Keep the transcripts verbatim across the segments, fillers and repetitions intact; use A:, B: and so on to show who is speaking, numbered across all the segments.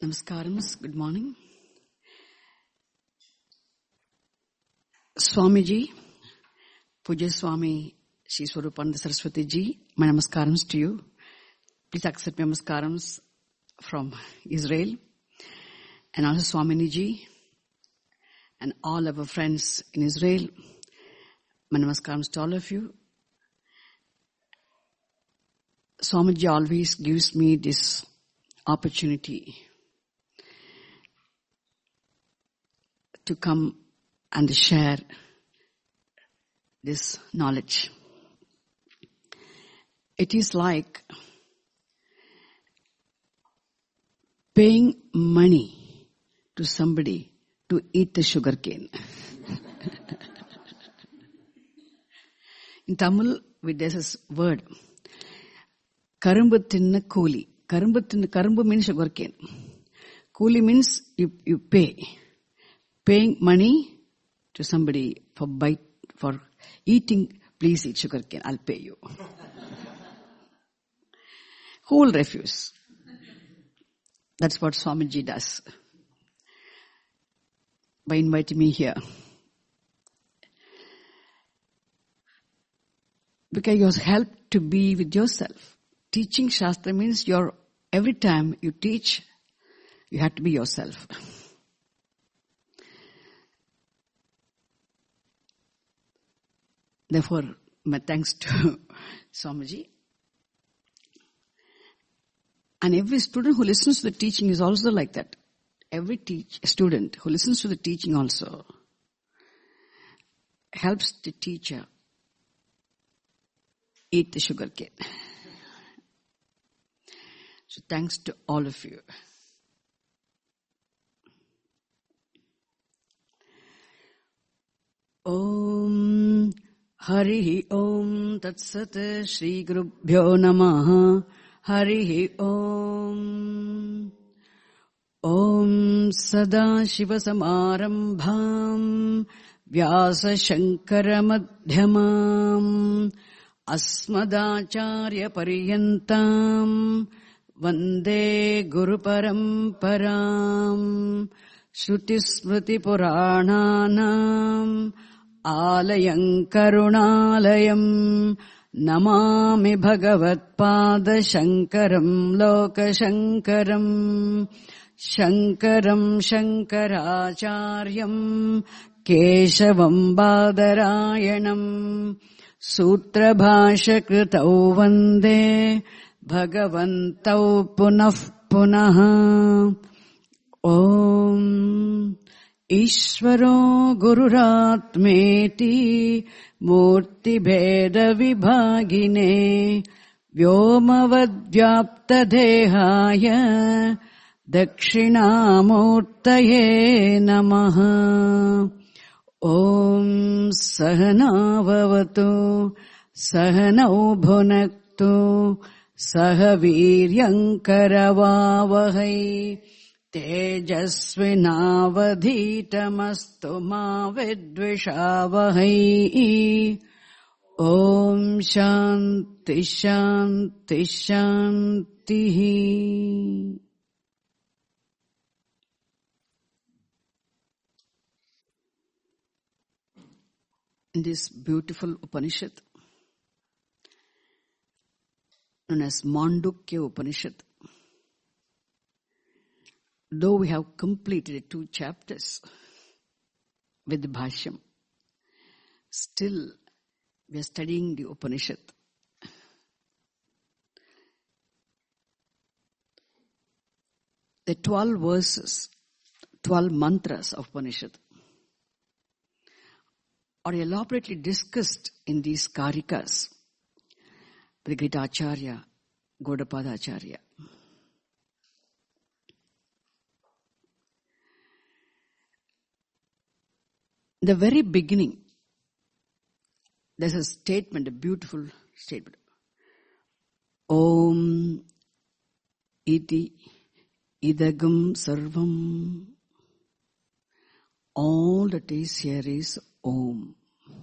A: Namaskaram, good morning. Swamiji, Puja Swami Shri Swarupananda Saraswati Ji, my namaskarams to you. Please accept my namaskarams from Israel. And also Swamini Ji and all our friends in Israel. My namaskarams to all of you. Swamiji always gives me this opportunity to come and share this knowledge. It is like paying money to somebody to eat the sugar cane. In Tamil, there's this word, Karumbu tinna kooli. Karumbu tinna, karumbu means sugar cane. Kooli means you, you pay. Paying money to somebody for bite, for eating, please eat sugar cane, I'll pay you. Who will refuse? That's what Swamiji does by inviting me here. Because you are helped to be with yourself. Teaching Shastra means you're, every time you teach, you have to be yourself. Therefore, my thanks to Swamiji. And every student who listens to the teaching is also like that. Every teach, student who listens to the teaching also helps the teacher eat the sugar cane. So thanks to all of you. Om Harihi Om Tat Sat Shri Gurubhyo Namaha Harihi Om Om Sada Shiva Samarambham Vyasa Shankara Madhyamam Asmadacharya Pariyantam Vande Guru Paramparam Shruti Smriti Purananam Alayam Karunalayam Namami Bhagavat Pada Shankaram Loka Shankaram Shankaram Shankaracharyam Keshavam Badarayanam Sutra Bhasha Kritau Vande Bhagavantau Punah Punaha Om Ishvaro Gururatmeti Murti Bheda Vibhagine Vyomavad Vyapta Dehaya Dakshinamurtaye Namaha Om Sahanavavatu Sahanau Bhunaktu Sahaviryankaravavahai Tejasvinavadhitamastu ma vidvishavahai Om Shanti Shanti Shanti. In this beautiful Upanishad, known as Mandukya Upanishad, though we have completed two chapters with the Bhashyam, still we are studying the Upanishad. The twelve verses, twelve mantras of Upanishad are elaborately discussed in these Karikas by the great Acharya, Gaudapada Acharya. The very beginning, there's a statement, a beautiful statement. Om iti idagam sarvam. All that is here is Om.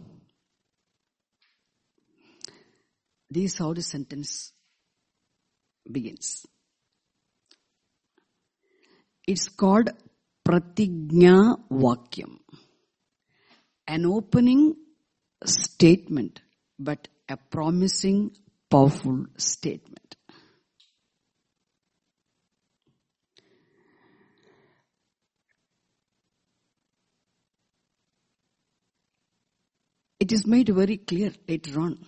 A: This is how the sentence begins. It's called Pratigna Vakyam. An opening statement, but a promising, powerful statement. It is made very clear later on.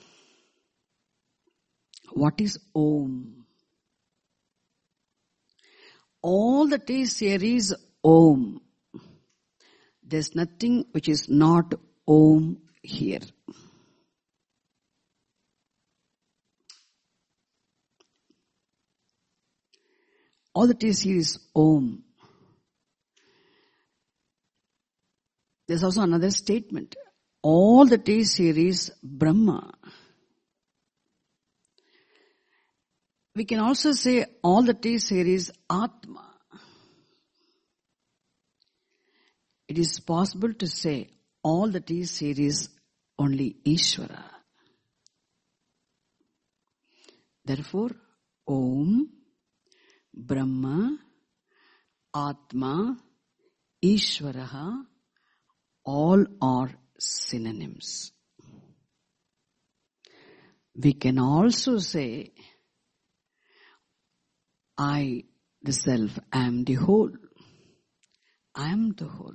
A: What is Om? All that is here is Om. There's nothing which is not Om here. All that is here is Om. There's also another statement. All that is here is Brahma. We can also say all that is here is Atma. It is possible to say all that is here is only Ishvara. Therefore, Om, Brahma, Atma, Ishvaraha, all are synonyms. We can also say, I, the self, am the whole. I am the whole.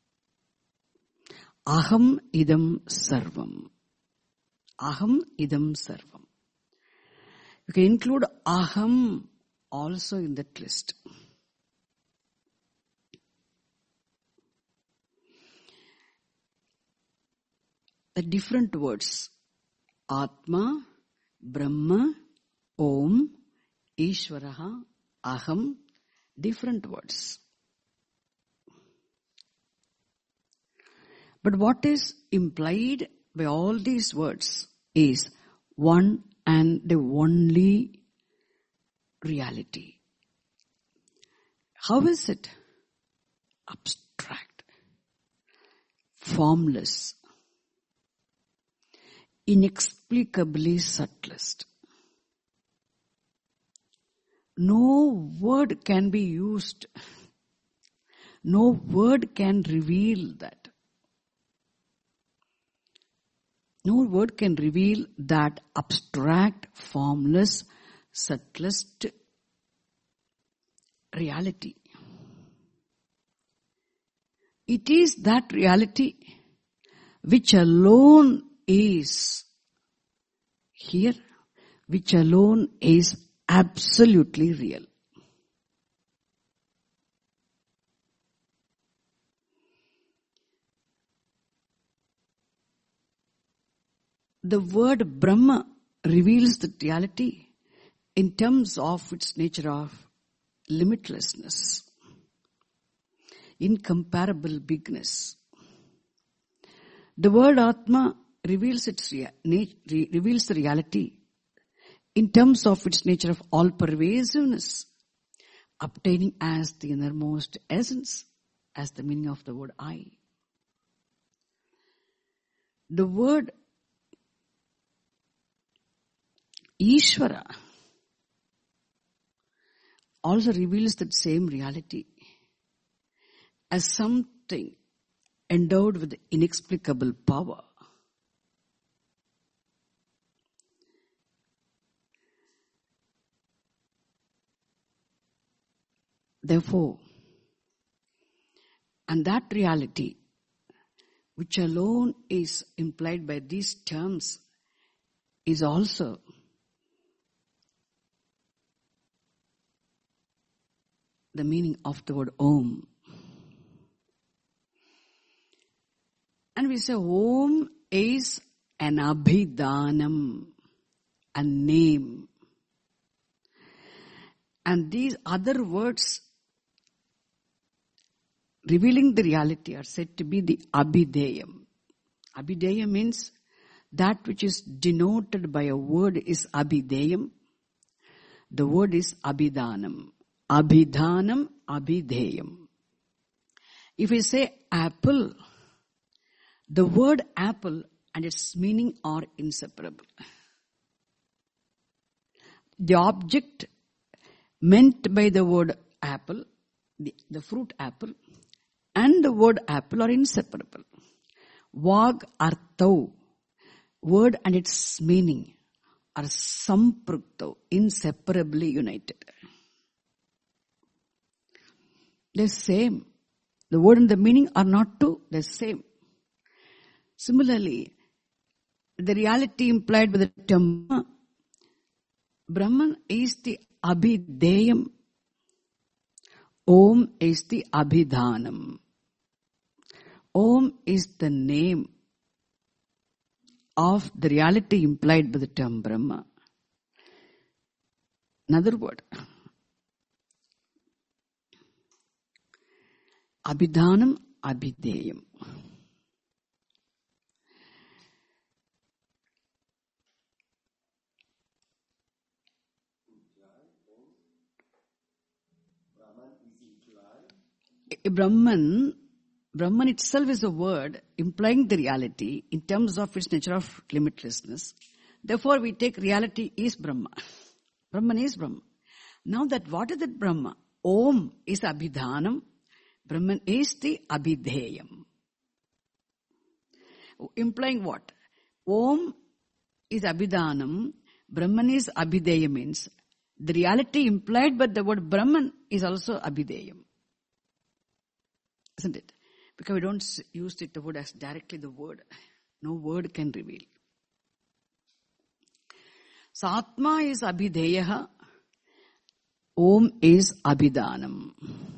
A: Aham idam sarvam. Aham idam sarvam. You can include aham also in that list. The different words, Atma, Brahma, Om, Ishvaraha, Aham, different words. But what is implied by all these words is one and the only reality. How is it? Abstract, formless, inexplicably subtlest. No word can be used. No word can reveal that. No word can reveal that abstract, formless, subtlest reality. It is that reality which alone is here, which alone is absolutely real. The word Brahma reveals the reality in terms of its nature of limitlessness, incomparable bigness. The word Atma reveals its rea- na- re- reveals the reality in terms of its nature of all-pervasiveness, obtaining as the innermost essence, as the meaning of the word I. The word Ishvara also reveals that same reality as something endowed with inexplicable power. Therefore, and that reality, which alone is implied by these terms, is also the meaning of the word Om. And we say Om is an abhidhanam, a name. And these other words revealing the reality are said to be the abhideyam. Abhideyam means that which is denoted by a word is abhideyam. The word is abhidhanam. Abhidhanam, abhideyam. If we say apple, the word apple and its meaning are inseparable. The object meant by the word apple, the, the fruit apple and the word apple are inseparable. Vag arthau, word and its meaning are samprukto, inseparably united. They're same. The word and the meaning are not two, they're same. Similarly, the reality implied by the term Brahman is the Abhideyam. Om is the Abhidhanam. Om is the name of the reality implied by the term Brahma. Another word. Abhidhanam, Abhideyam. Brahman, Brahman itself is a word implying the reality in terms of its nature of limitlessness. Therefore, we take reality is Brahma. Brahman is Brahma. Now that what is that Brahma? Om is Abhidhanam. Brahman is the Abhidheyam. Implying what? Om is Abhidhanam. Brahman is Abhidheyam means the reality implied by the word Brahman is also Abhidheyam. Isn't it? Because we don't use it, the word as directly the word. No word can reveal. So Atma is Abhidheyaha. Om is Abhidhanam.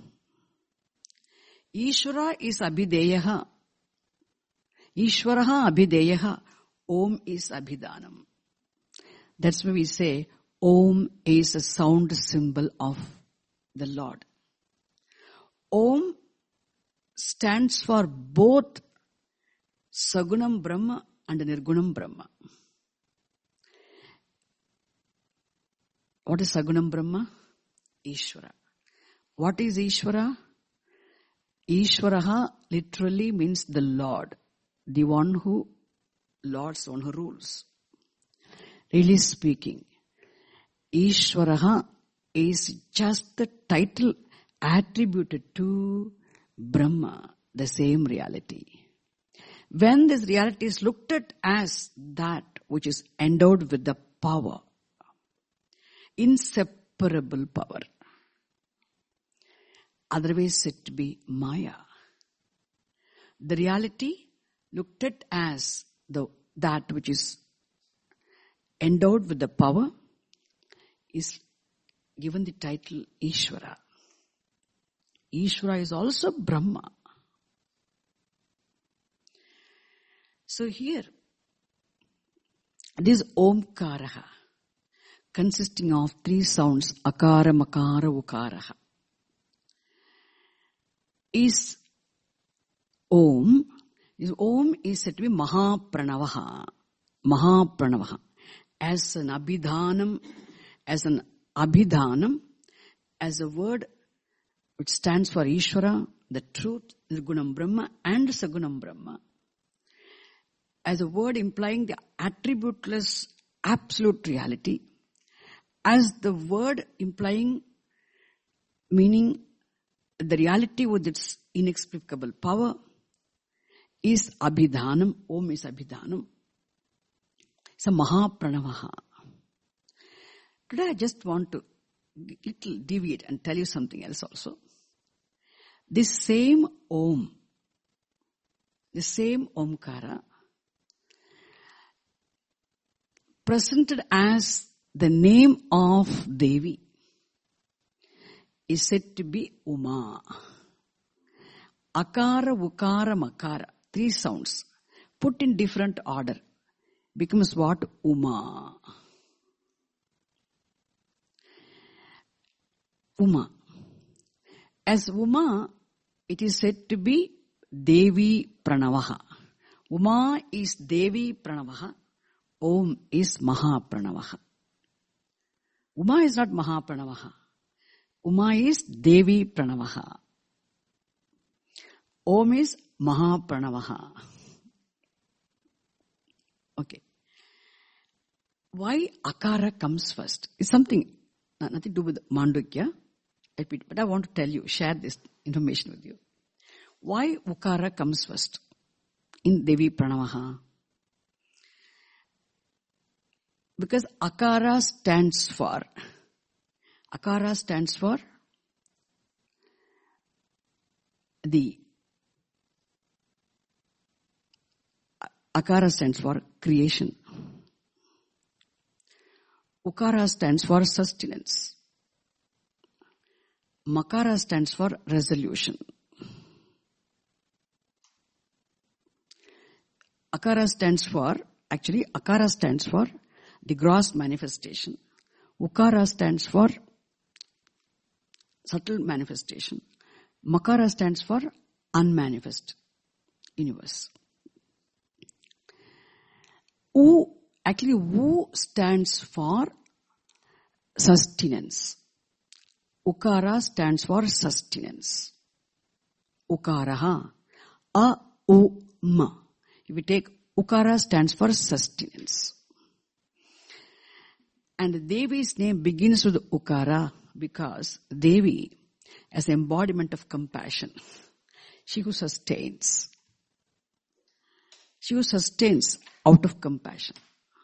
A: Ishvara is Abhidheyaha. Ishvaraha Abhidheyaha. Om is Abhidhanam. That's why we say Om is a sound symbol of the Lord. Om stands for both Sagunam Brahma and Nirgunam Brahma. What is Sagunam Brahma? Ishvara. What is Ishvara? Ishvaraha literally means the Lord, the one who lords, one who rules. Really speaking, Ishvaraha is just the title attributed to Brahma, the same reality. When this reality is looked at as that which is endowed with the power, inseparable power, otherwise said to be Maya. The reality looked at as the that which is endowed with the power is given the title Ishvara. Ishvara is also Brahma. So here, this Omkaraha, consisting of three sounds, Akara, Makara, Ukaraha, is Om. This Om is said to be Mahapranavaha. Mahapranavaha. As an Abhidhanam, as an Abhidhanam, as a word which stands for Ishvara, the truth, Nirgunam Brahma and Sagunam Brahma, as a word implying the attributeless absolute reality, as the word implying meaning the reality with its inexplicable power, is Abhidhanam. Om is Abhidhanam. It's a Mahapranavaha. Today I just want to little deviate and tell you something else also. This same Om, the same Omkara, presented as the name of Devi, is said to be Uma. Akara, Ukara, Makara, three sounds, put in different order, becomes what? Uma. Uma. As Uma, it is said to be Devi Pranavaha. Uma is Devi Pranavaha. Om is Mahapranavaha. Uma is not Mahapranavaha. Uma is Devi Pranavaha. Om is Mahapranavaha. Okay. Why Akara comes first? It's something, nothing to do with Mandukya. But I want to tell you, share this information with you. Why Ukara comes first in Devi Pranavaha? Because Akara stands for, Akara stands for the, Akara stands for creation. Ukara stands for sustenance. Makara stands for resolution. Akara stands for, actually Akara stands for the gross manifestation. Ukara stands for subtle manifestation. Makara stands for unmanifest universe. U, actually U stands for sustenance. Ukara stands for sustenance. Ukaraha. A, U, Ma. If we take Ukara stands for sustenance. And Devi's name begins with Ukara because Devi, as the embodiment of compassion, she who sustains. She who sustains out of compassion.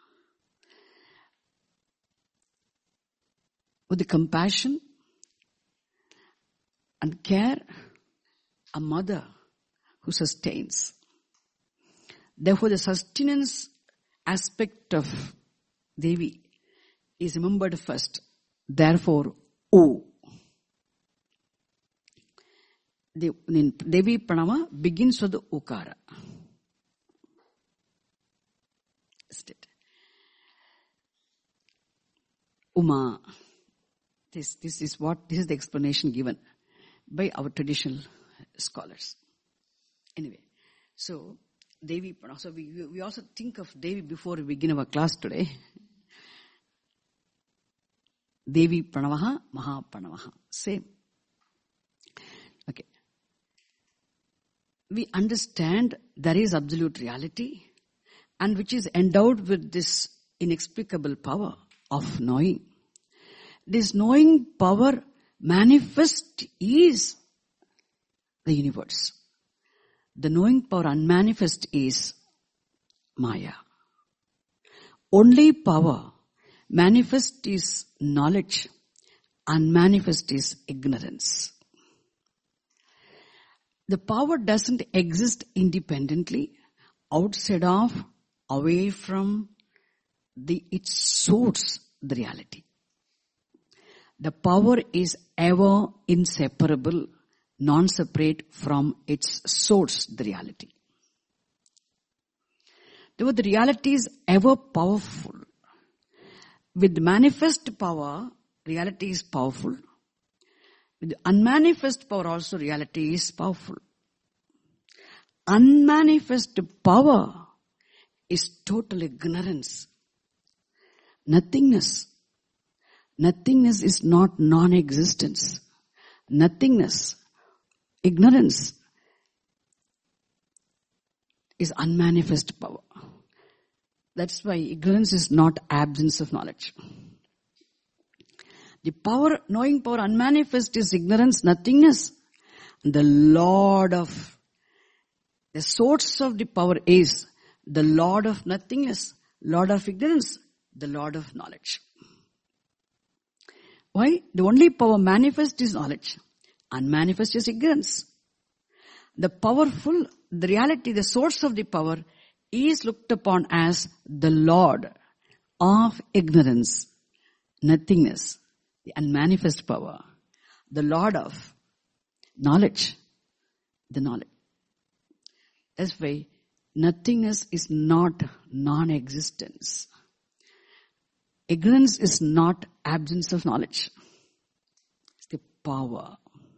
A: With the compassion and care, a mother who sustains. Therefore, the sustenance aspect of Devi is remembered first. Therefore, O. The Devi Pranava begins with the Ukara. Uma. This, this is what, this is the explanation given by our traditional scholars. Anyway, so Devi Pranava. So we, we also think of Devi before we begin our class today. Devi Pranavaha, Maha Pranavaha. Same. Okay. We understand there is absolute reality and which is endowed with this inexplicable power of knowing. This knowing power manifest is the universe. The knowing power unmanifest is Maya. Only power manifest is knowledge, unmanifest is ignorance. The power doesn't exist independently, outside of, away from the its source, the reality. The power is ever inseparable, non-separate from its source, the reality. Therefore, the reality is ever powerful. With manifest power, reality is powerful. With unmanifest power also, reality is powerful. Unmanifest power is total ignorance. Nothingness. Nothingness is not non-existence. Nothingness, ignorance is unmanifest power. That's why ignorance is not absence of knowledge. The power, knowing power unmanifest is ignorance, nothingness. And the Lord of, the source of the power is the Lord of nothingness, Lord of ignorance, the Lord of knowledge. Why? The only power manifest is knowledge. Unmanifest is ignorance. The powerful, the reality, the source of the power is looked upon as the Lord of ignorance, nothingness, the unmanifest power, the Lord of knowledge, the knowledge. That's why nothingness is not non-existence. Ignorance is not absence of knowledge. It's the power.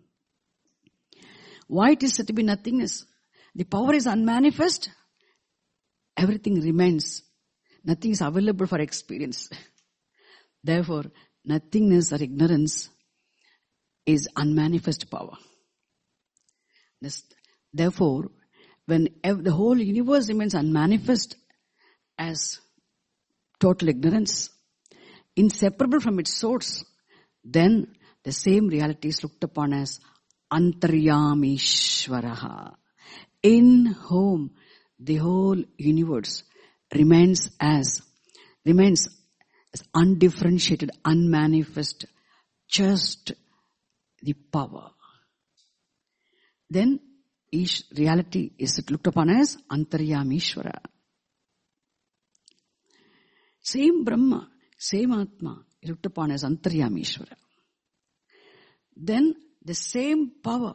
A: Why it is said to be nothingness? The power is unmanifest. Everything remains. Nothing is available for experience. Therefore, nothingness or ignorance is unmanifest power. This, therefore, when ev- the whole universe remains unmanifest as total ignorance, inseparable from its source, then the same reality is looked upon as Antaryamishvaraha, in whom the whole universe remains as, remains as undifferentiated, unmanifest, just the power. Then each reality is looked upon as Antaryamishvara. Same Brahma, same Atma is looked upon as Antaryamishvara. Then the same power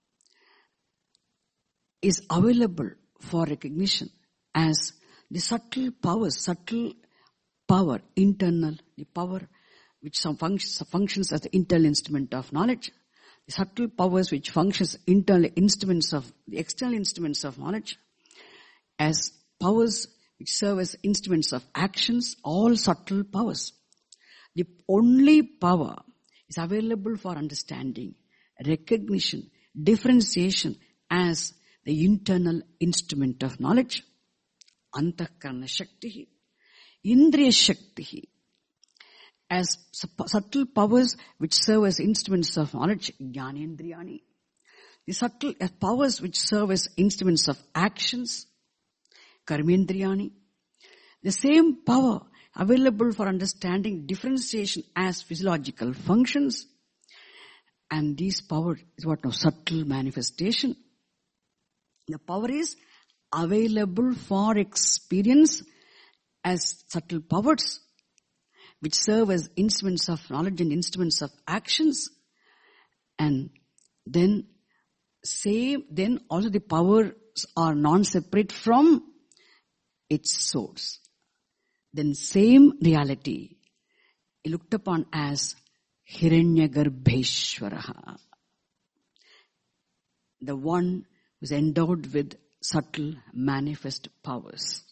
A: is available for recognition as the subtle power, subtle power, internal, the power which some functions, functions as the internal instrument of knowledge. The subtle powers which functions internal instruments of, the external instruments of knowledge, as powers which serve as instruments of actions, all subtle powers. The only power is available for understanding, recognition, differentiation as the internal instrument of knowledge. Antakarana Shakti, Indriya Shakti, as subtle powers which serve as instruments of knowledge, Jnanendriyani. The subtle powers which serve as instruments of actions, Karmendriyani. The same power available for understanding differentiation as physiological functions. And this power is what now? Subtle manifestation. The power is available for experience as subtle powers which serve as instruments of knowledge and instruments of actions. And then same, then also the powers are non-separate from its source. Then same reality is looked upon as Hiranyagarbheshwaraha, the one who is endowed with subtle manifest powers.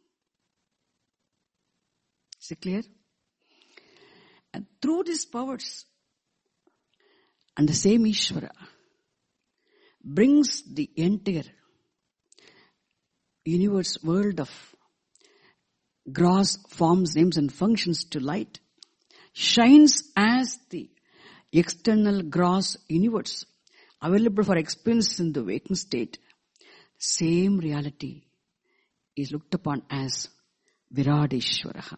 A: Is it clear? And through these powers, and the same Ishvara brings the entire universe, world of gross forms, names and functions to light, shines as the external gross universe available for experience in the waking state. Same reality is looked upon as Viradeshwaraha.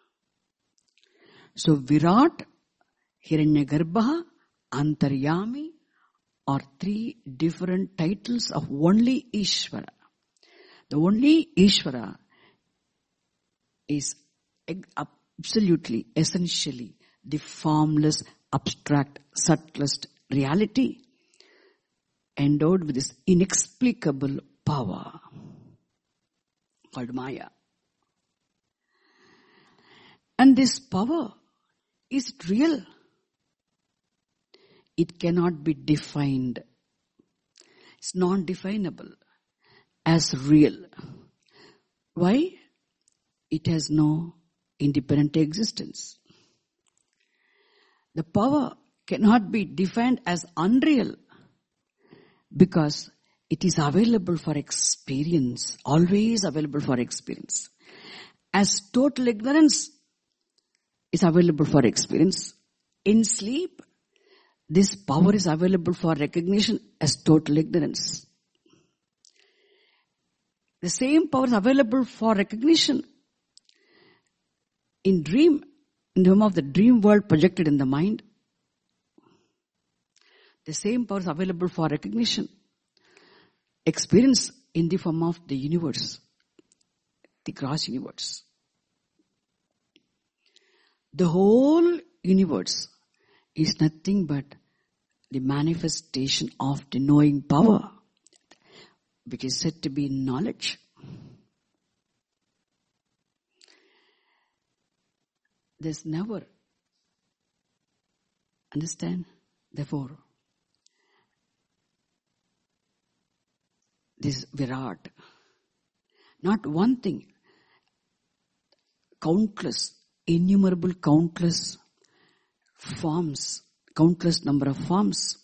A: So Virat, Hiranyagarbha, Antaryami are three different titles of only Ishvara. The only Ishvara is absolutely, essentially the formless, abstract, subtlest reality endowed with this inexplicable power called Maya. And this power, is it real? It cannot be defined. It's non-definable as real. Why? It has no independent existence. The power cannot be defined as unreal because it is available for experience, always available for experience. As total ignorance is available for experience, in sleep, this power is available for recognition as total ignorance. The same power is available for recognition in dream, in the form of the dream world projected in the mind. The same power is available for recognition, experience in the form of the universe, the gross universe. The whole universe is nothing but the manifestation of the knowing power, which is said to be knowledge. There's never, understand, therefore, this Virat, not one thing, countless, innumerable, countless forms, countless number of forms,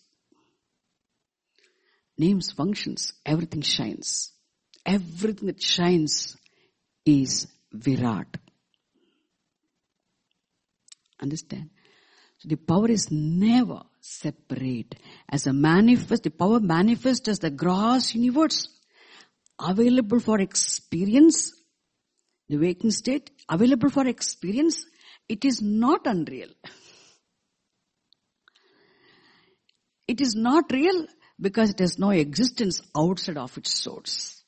A: names, functions, everything shines. Everything that shines is Virat. Understand? So the power is never separate. As a manifest, the power manifests as the gross universe, available for experience, the waking state, available for experience. It is not unreal. It is not real because it has no existence outside of its source.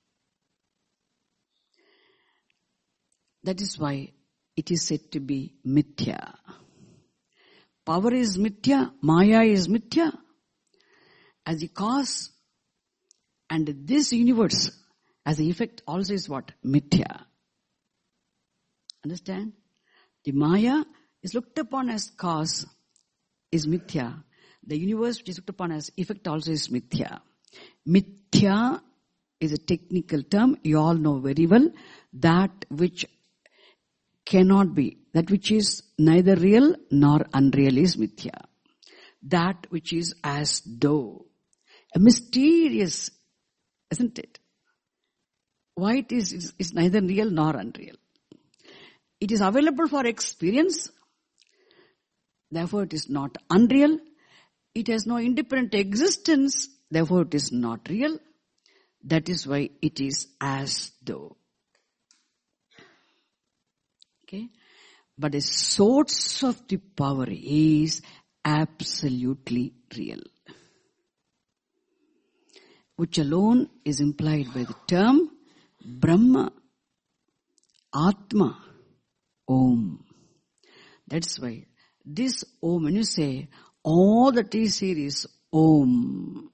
A: That is why it is said to be mithya. Power is mithya, maya is mithya as the cause, and this universe as the effect also is what? Mithya. Understand? The maya is looked upon as cause, is mithya. The universe which is looked upon as effect also is mithya. Mithya is a technical term, you all know very well. That which cannot be, that which is neither real nor unreal is mithya. That which is as though. A mysterious, isn't it? Why it is, is, is neither real nor unreal. It is available for experience, therefore it is not unreal. It has no independent existence, therefore it is not real. That is why it is as though. Okay? But the source of the power is absolutely real, which alone is implied by the term Brahma, Atma, Om. That's why this Om, when you say, all that is here is Om.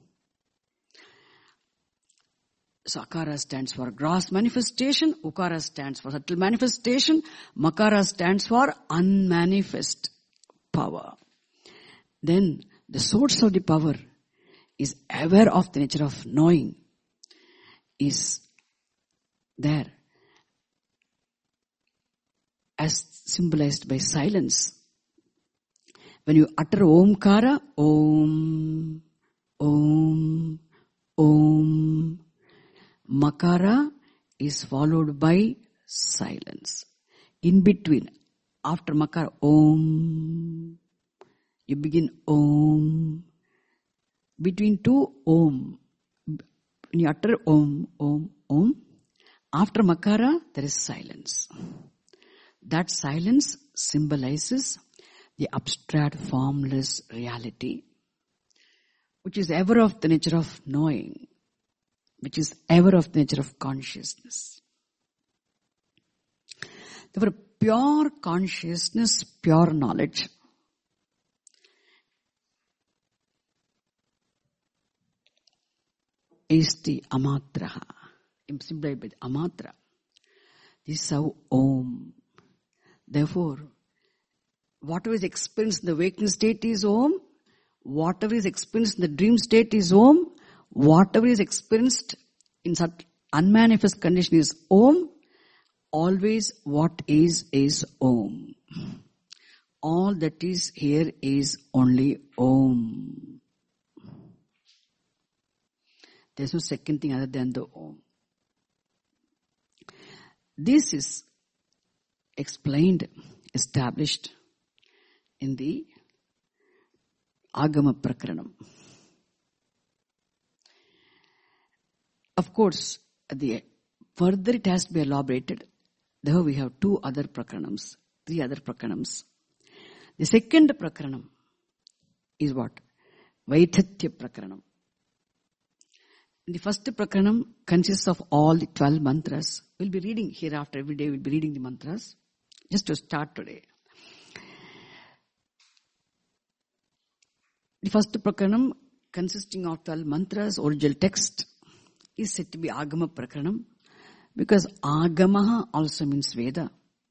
A: So Akara stands for gross manifestation, Ukara stands for subtle manifestation, Makara stands for unmanifest power. Then the source of the power is aware of the nature of knowing, is there as symbolized by silence. When you utter Omkara, Om, Om, Om, Makara is followed by silence. In between, after Makara, Om, you begin Om. Between two Om, when you utter Om, Om, Om, after Makara, there is silence. That silence symbolizes the abstract, formless reality, which is ever of the nature of knowing, which is ever of the nature of consciousness. Therefore, pure consciousness, pure knowledge is the Amatraha, implied by the Amatra. This is how Om. Therefore, whatever is experienced in the waking state is Om. Whatever is experienced in the dream state is Om. Whatever is experienced in such unmanifest condition is Om. Always what is, is Om. All that is here is only Om. There is no second thing other than the Om. This is explained, established in the Agama Prakaranam. Of course, the further it has to be elaborated. Therefore, we have two other Prakaranams, three other Prakaranams. The second Prakaranam is what? Vaithatya Prakaranam. The first Prakaranam consists of all the twelve mantras. We'll be reading hereafter, every day we'll be reading the mantras. Just to start today. The first Prakaranam, consisting of twelve mantras, original text, is said to be Agama Prakaranam, because Agamaha also means Veda.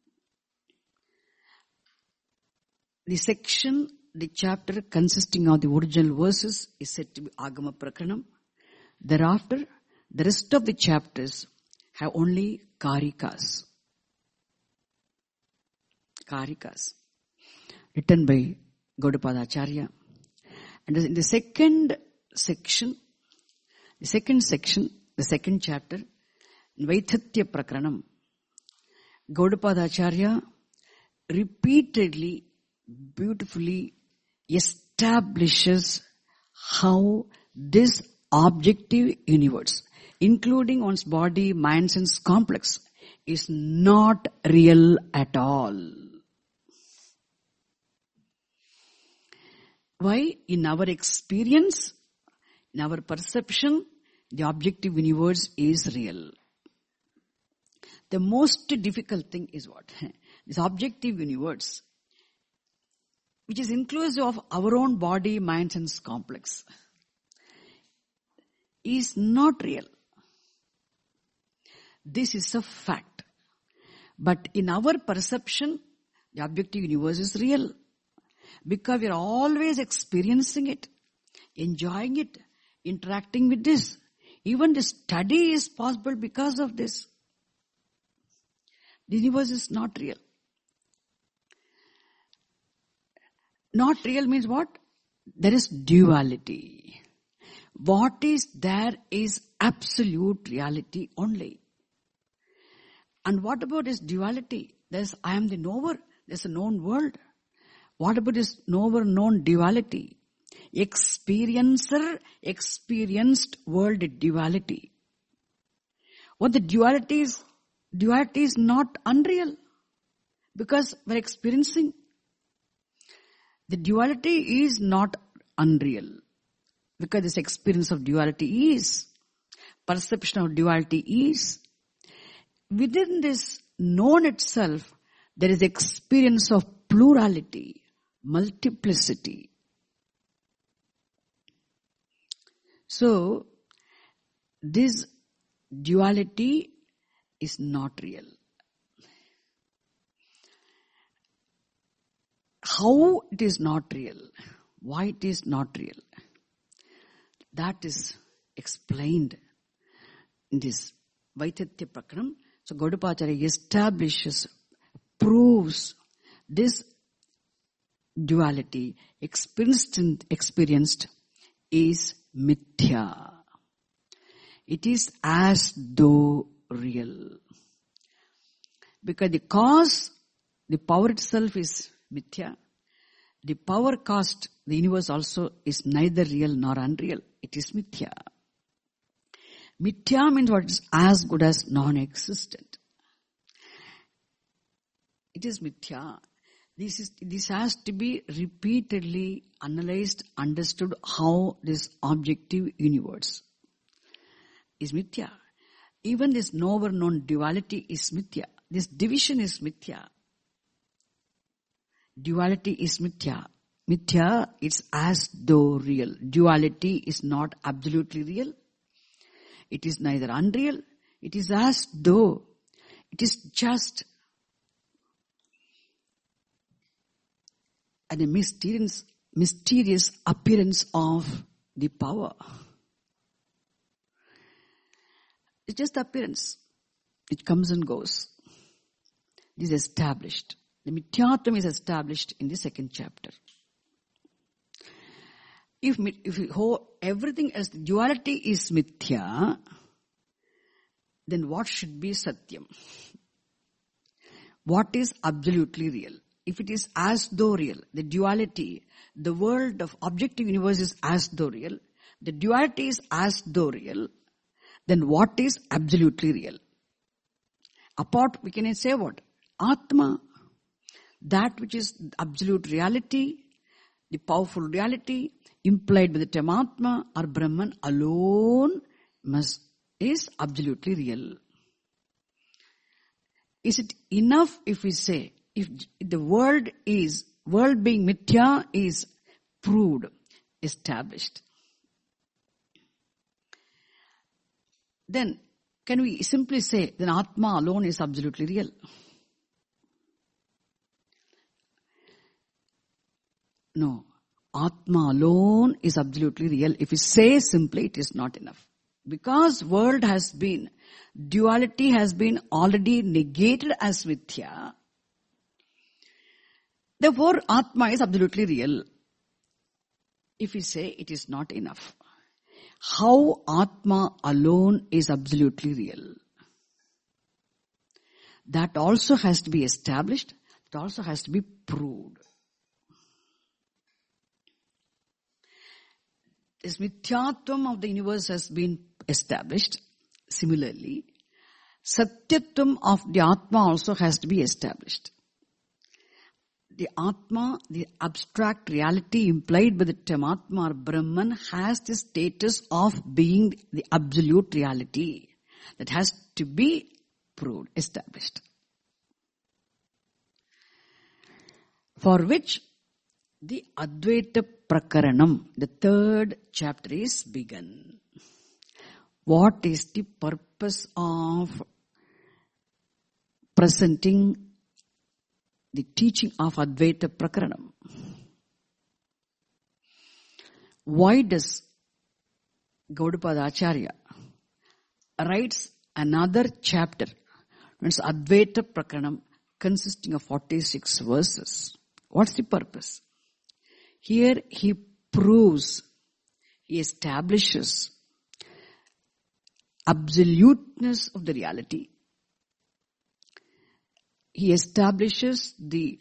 A: The section, the chapter consisting of the original verses is said to be Agama Prakaranam. Thereafter, the rest of the chapters have only Karikas. Karikas. Written by Gaudapada Acharya. And in the second section, the second section, the second chapter, Vaithatya Prakaranam, Gaudapada Acharya repeatedly beautifully establishes how this objective universe, including one's body, mind, sense complex, is not real at all. Why? In our experience, in our perception, the objective universe is real. The most difficult thing is what? This objective universe, which is inclusive of our own body, mind, sense complex, is not real. This is a fact. But in our perception, the objective universe is real. Because we are always experiencing it, enjoying it, interacting with this. Even the study is possible because of this. The universe is not real. Not real means what? There is duality. What is there is absolute reality only. And what about this duality? There's I am the knower. There's a known world. What about this knower known duality? Experiencer, experienced world duality. What the duality is, duality is not unreal. Because we're experiencing. The duality is not unreal. Because this experience of duality is. Perception of duality is. Within this known itself, there is experience of plurality, multiplicity. So, this duality is not real. How it is not real? Why it is not real? That is explained in this Vaityathya Prakaranam. So Gaudapacharya establishes, proves this duality experienced, experienced is mithya. It is as though real. Because the cause, the power itself is mithya. The power caused the universe also is neither real nor unreal. It is mithya. Mithya means what is as good as non-existent. It is mithya. This is, this has to be repeatedly analyzed, understood how this objective universe is mithya. Even this knower known duality is mithya. This division is mithya. Duality is mithya. Mithya is as though real. Duality is not absolutely real. It is neither unreal. It is as though. It is just a mysterious, mysterious appearance of the power. It's just appearance. It comes and goes. This is established. The Mithyatvam is established in the second chapter. If, if everything else, duality is mithya, then what should be satyam? What is absolutely real? If it is as though real, the duality, the world of objective universe is as though real, the duality is as though real, then what is absolutely real? Apart, we can say what? Atma, that which is absolute reality, the powerful reality, implied by the term Atma or Brahman alone must, is absolutely real. Is it enough if we say, if the world is, world being mithya is proved, established? Then, can we simply say, then Atma alone is absolutely real? No. Atma alone is absolutely real. If we say simply, it is not enough. Because world has been, duality has been already negated as mithya. Therefore, Atma is absolutely real. If we say it is not enough. How Atma alone is absolutely real? That also has to be established. That also has to be proved. this Mithyatvam of the universe has been established. Similarly, Satyatvam of the Atma also has to be established. The Atma, the abstract reality implied by the term Atma or Brahman, has the status of being the absolute reality that has to be proved, established. For which the Advaita Prakaranam, the third chapter, is begun. What is the purpose of presenting the teaching of Advaita Prakaranam? Why does Gaudapada Acharya writes another chapter, it's Advaita Prakaranam, consisting of forty-six verses? What's the purpose? Here he proves, he establishes absoluteness of the reality. He establishes the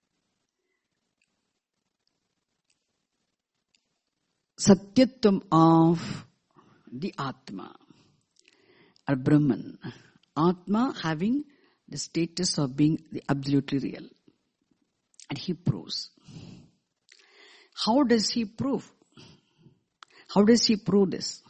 A: Satyatvam of the Atma or Brahman. Atma having the status of being the absolutely real. And he proves. How does he prove? How does he prove this?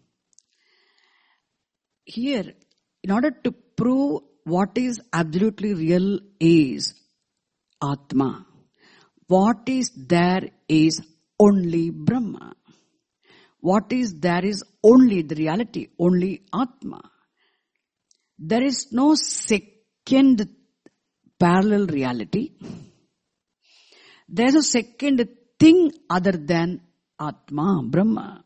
A: Here, in order to prove what is absolutely real is Atma. What is there is only Brahma. What is there is only the reality, only Atma. There is no second parallel reality. There is a second thing other than Atma, Brahma.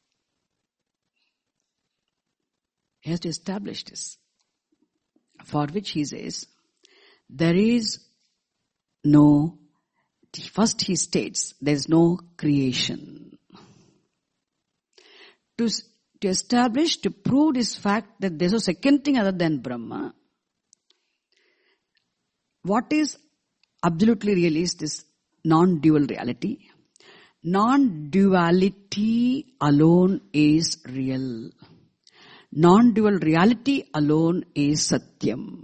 A: He has to establish this. For which he says, there is no, first he states, there is no creation. To, to establish, to prove this fact that there is no second thing other than Brahma, what is absolutely real is this non-dual reality. Non-duality alone is real. Non-dual reality alone is Satyam.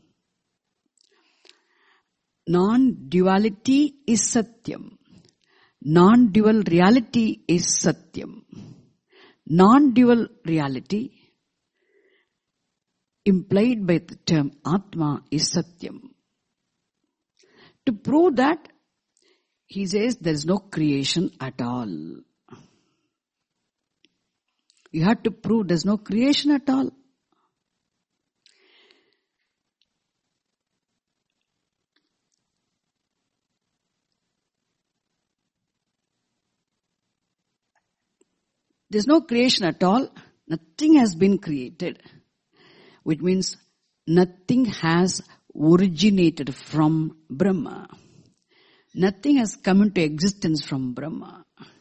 A: Non-duality is Satyam. Non-dual reality is Satyam. Non-dual reality implied by the term Atma is Satyam. To prove that, he says there is no creation at all. You have to prove there is no creation at all. There is no creation at all. Nothing has been created. Which means nothing has originated from Brahma. Nothing has come into existence from Brahma.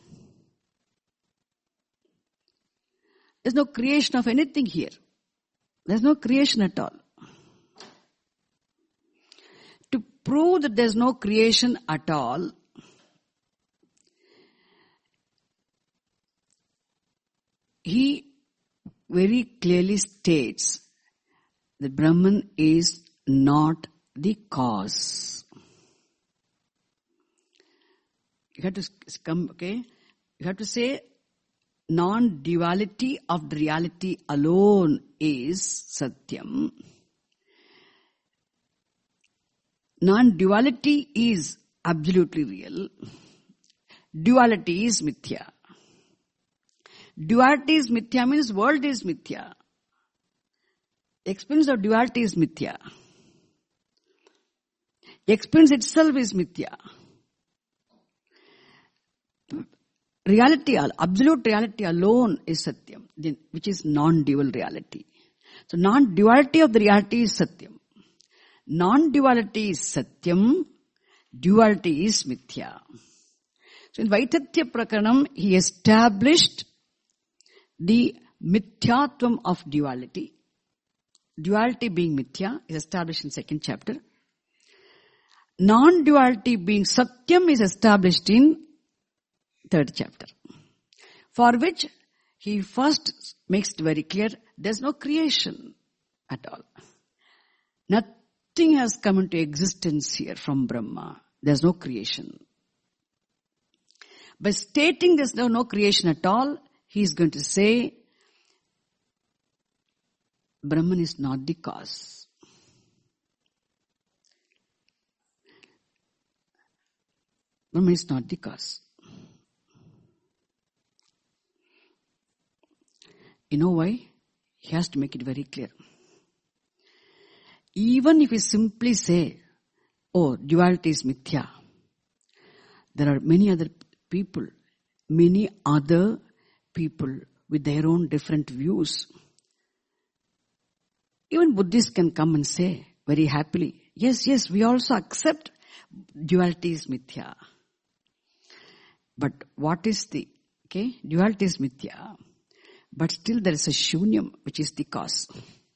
A: There is no creation of anything here. There is no creation at all. To prove that there is no creation at all, he very clearly states that Brahman is not the cause. You have to come, okay? You have to say non-duality of the reality alone is Satyam. Non-duality is absolutely real. Duality is mithya. Duality is mithya means world is mithya. Experience of duality is mithya. Experience itself is mithya. Reality, absolute reality alone is Satyam, which is non-dual reality. So non-duality of the reality is Satyam. Non-duality is Satyam, duality is Mithya. So in Vaitatya Prakaranam, he established the Mithyatvam of duality. Duality being Mithya is established in second chapter. Non-duality being Satyam is established in third chapter. For which he first makes it very clear, there's no creation at all. Nothing has come into existence here from Brahma. There's no creation. By stating there's no, no creation at all, he is going to say, Brahman is not the cause. Brahman is not the cause. You know why? He has to make it very clear. Even if we simply say, oh, duality is mithya, there are many other people, many other people with their own different views. Even Buddhists can come and say very happily, yes, yes, we also accept duality is mithya. But what is the, okay, duality is mithya. But still there is a shunyam, which is the cause.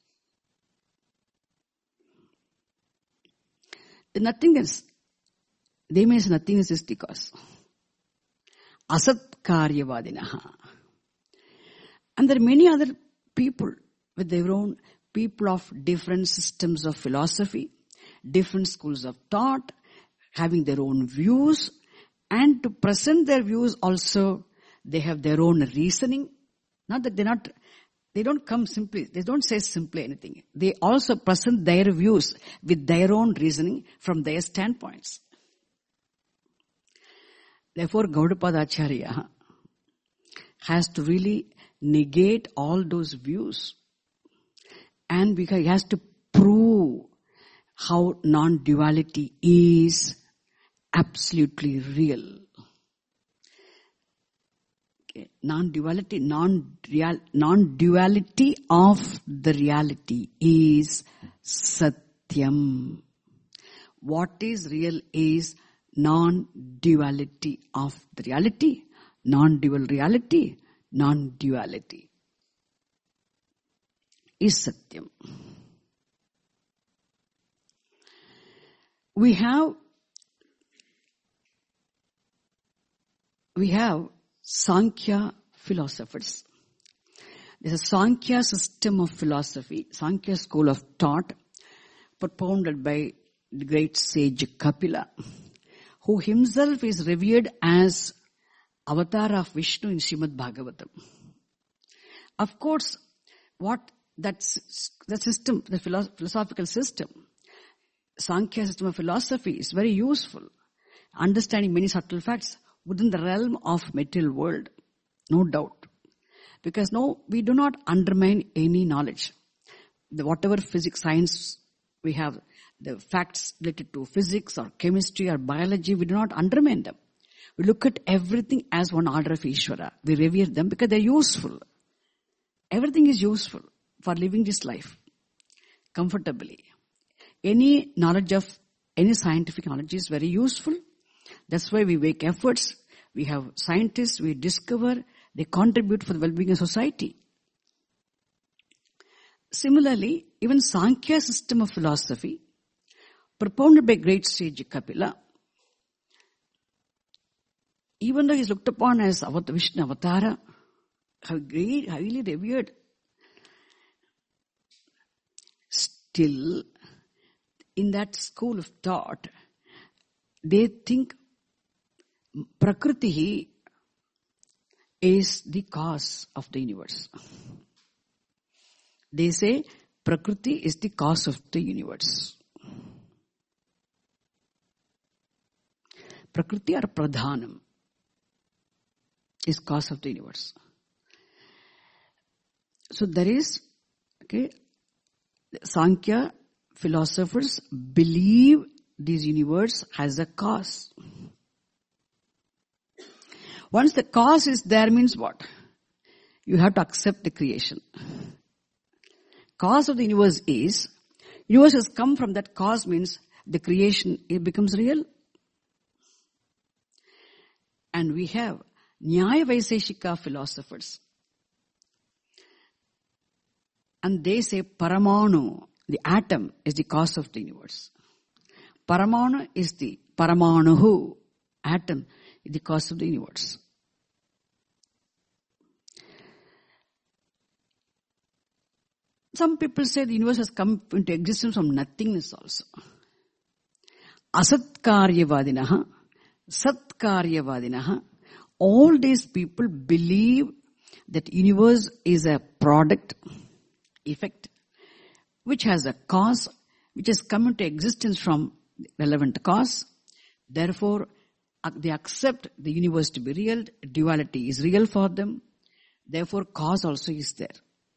A: The nothingness, they may say nothingness is the cause. Asat karyavadinaha. And there are many other people with their own, people of different systems of philosophy, different schools of thought, having their own views, and to present their views also, they have their own reasoning. Not that they're not, they don't come simply, they don't say simply anything. They also present their views with their own reasoning from their standpoints. Therefore, Gaudapada Acharya has to really negate all those views. And because he has to prove how non-duality is absolutely real. Okay. Non-duality, non-real, non-duality of the reality is Satyam. What is real is non-duality of the reality, non-dual reality, non-duality is Satyam. We have, we have Sankhya philosophers. There's a Sankhya system of philosophy, Sankhya school of thought, propounded by the great sage Kapila, who himself is revered as avatar of Vishnu in Srimad Bhagavatam. Of course, what that the system, the philosophical system, Sankhya system of philosophy is very useful, understanding many subtle facts within the realm of material world, no doubt. Because no, we do not undermine any knowledge. The whatever physics, science we have, the facts related to physics or chemistry or biology, we do not undermine them. We look at everything as one order of Ishvara. We revere them because they're useful. Everything is useful for living this life comfortably. Any knowledge of, any scientific knowledge is very useful. That's why we make efforts. We have scientists, we discover, they contribute for the well-being of society. Similarly, even Sankhya system of philosophy, propounded by great sage Kapila, even though he is looked upon as Vishnu Avatara, great, highly revered, still, in that school of thought, they think Prakriti is the cause of the universe. They say Prakriti is the cause of the universe. Prakriti or Pradhanam is cause of the universe. So there is, okay, Sankhya philosophers believe this universe has a cause. Once the cause is there means what? You have to accept the creation. Cause of the universe is, universe has come from that cause means the creation, it becomes real. And we have Nyaya Vaiseshika philosophers. And they say Paramanu, the atom, is the cause of the universe. Paramanu is the Paramanuhu, atom, is the cause of the universe. Some people say the universe has come into existence from nothingness also. Asatkaryavadinaha, Satkaryavadinaha, all these people believe that universe is a product, effect, which has a cause, which has come into existence from relevant cause. Therefore, they accept the universe to be real, duality is real for them. Therefore, cause also is there.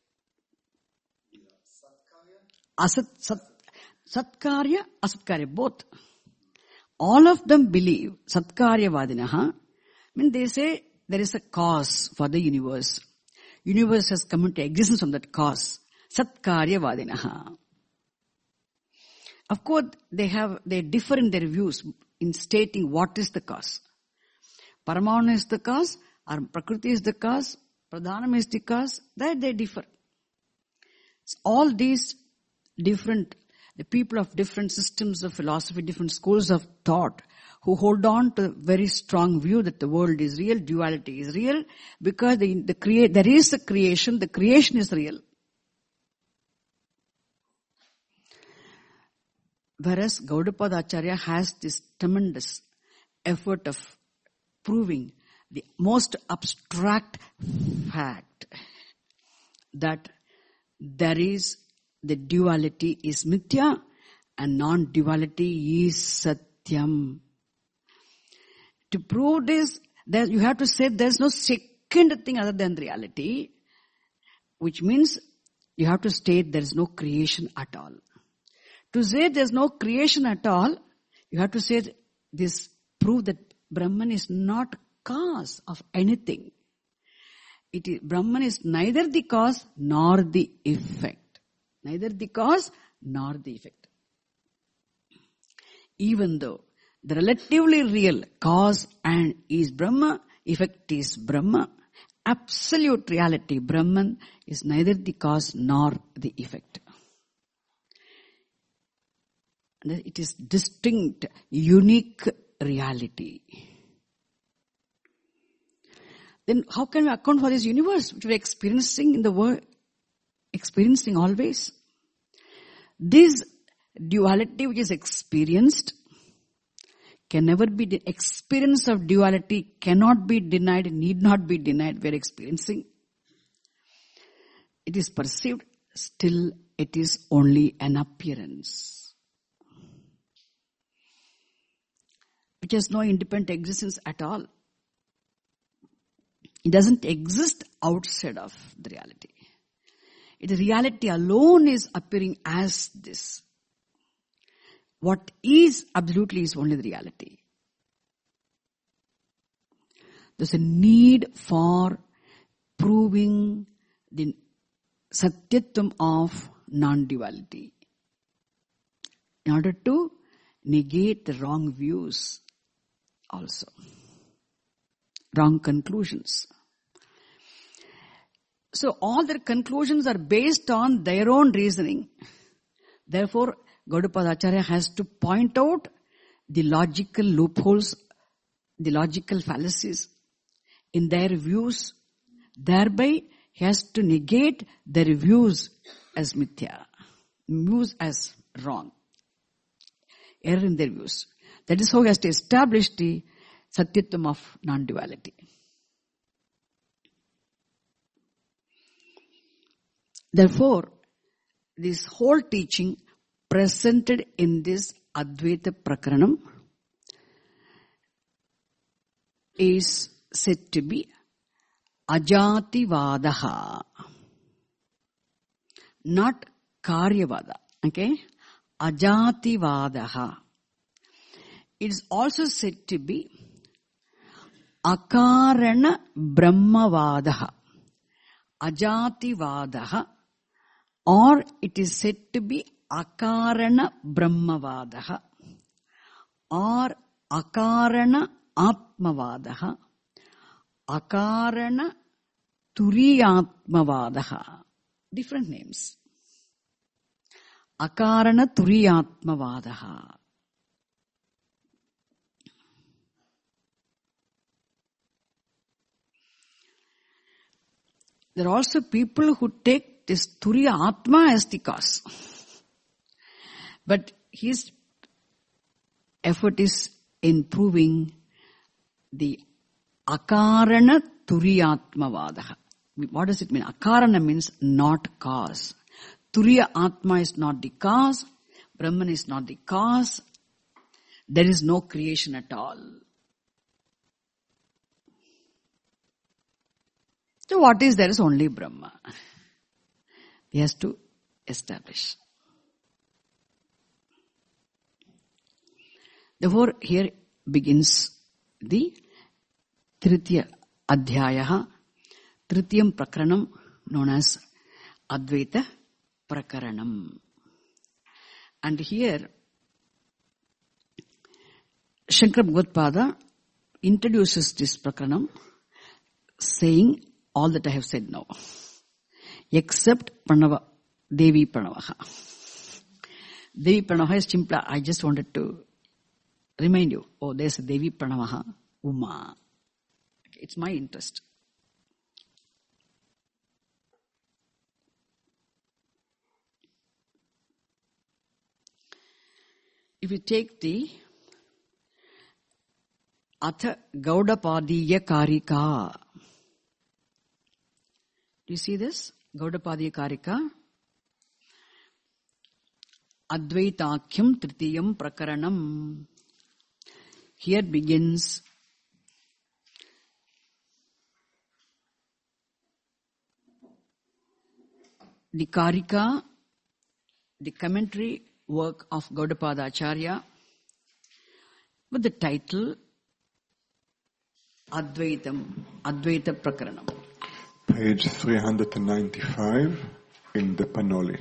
A: Asat, sat, Satkarya, Asatkarya, both. All of them believe, Satkarya Vadinaha, I mean they say there is a cause for the universe. Universe has come into existence from that cause. Satkarya Vadinaha. Of course, they have, they differ in their views in stating what is the cause. Paramana is the cause, or Prakriti is the cause, Pradhanam is the cause, that they differ. So all these different, the people of different systems of philosophy, different schools of thought, who hold on to a very strong view that the world is real, duality is real, because the, the create, there is a creation, the creation is real. Whereas Gaudapada Acharya has this tremendous effort of proving the most abstract fact that there is, the duality is mithya and non-duality is satyam. To prove this, there you have to say there is no second thing other than reality, which means you have to state there is no creation at all. To say there is no creation at all, you have to say this, prove that Brahman is not cause of anything. It is, Brahman is neither the cause nor the effect. Neither the cause nor the effect. Even though the relatively real cause and is Brahma, effect is Brahma, absolute reality, Brahman, is neither the cause nor the effect. And it is distinct, unique reality. Then how can we account for this universe which we are experiencing in the world? Experiencing always. This duality which is experienced can never be, the experience of duality cannot be denied, need not be denied. We are experiencing. It is perceived, still it is only an appearance, which has no independent existence at all. It doesn't exist outside of the reality. The reality alone is appearing as this. What is absolutely is only the reality. There's a need for proving the satyatvam of non-duality in order to negate the wrong views also, wrong conclusions. So all their conclusions are based on their own reasoning. Therefore, Gaudapada Acharya has to point out the logical loopholes, the logical fallacies in their views. Thereby, he has to negate their views as mithya, views as wrong, error in their views. That is how he has to establish the satyatvam of non-duality. Therefore, this whole teaching presented in this Advaita Prakaranam is said to be Ajativadaha, not Karyavada. Okay? Ajativadaha. It is also said to be Akarana Brahmavadaha. Ajativadaha. Or it is said to be Akarana Brahmavadaha or Akarana Atmavadaha, Akarana Turiyatmavadaha. Different names. Akarana Turiyatmavadaha. There are also people who take this Turiya Atma as the cause. But his effort is in proving the Akarana Turiyatmavadaha. What does it mean? Akarana means not cause. Turiya Atma is not the cause. Brahman is not the cause. There is no creation at all. So what is there is only Brahma. He has to establish. Therefore, here begins the Tritiya Adhyayaha, Tritiyam Prakaranam, known as Advaita Prakaranam. And here, Shankara Bhagavad-pada introduces this Prakaranam, saying all that I have said now, except Pranava, Devi Pranavaha. Devi Pranavaha is simply, I just wanted to remind you, oh, there's a Devi Pranavaha, Uma. It's my interest. If you take the Atha Gaudapadiya Karika, do you see this? Gaudapadiya Karika. Advaitakyam Tritiyam Prakaranam. Here begins the Karika, the commentary work of Gaudapada Acharya, with the title Advaitam, Advaita Prakaranam.
B: Page three hundred ninety-five in the Panoli.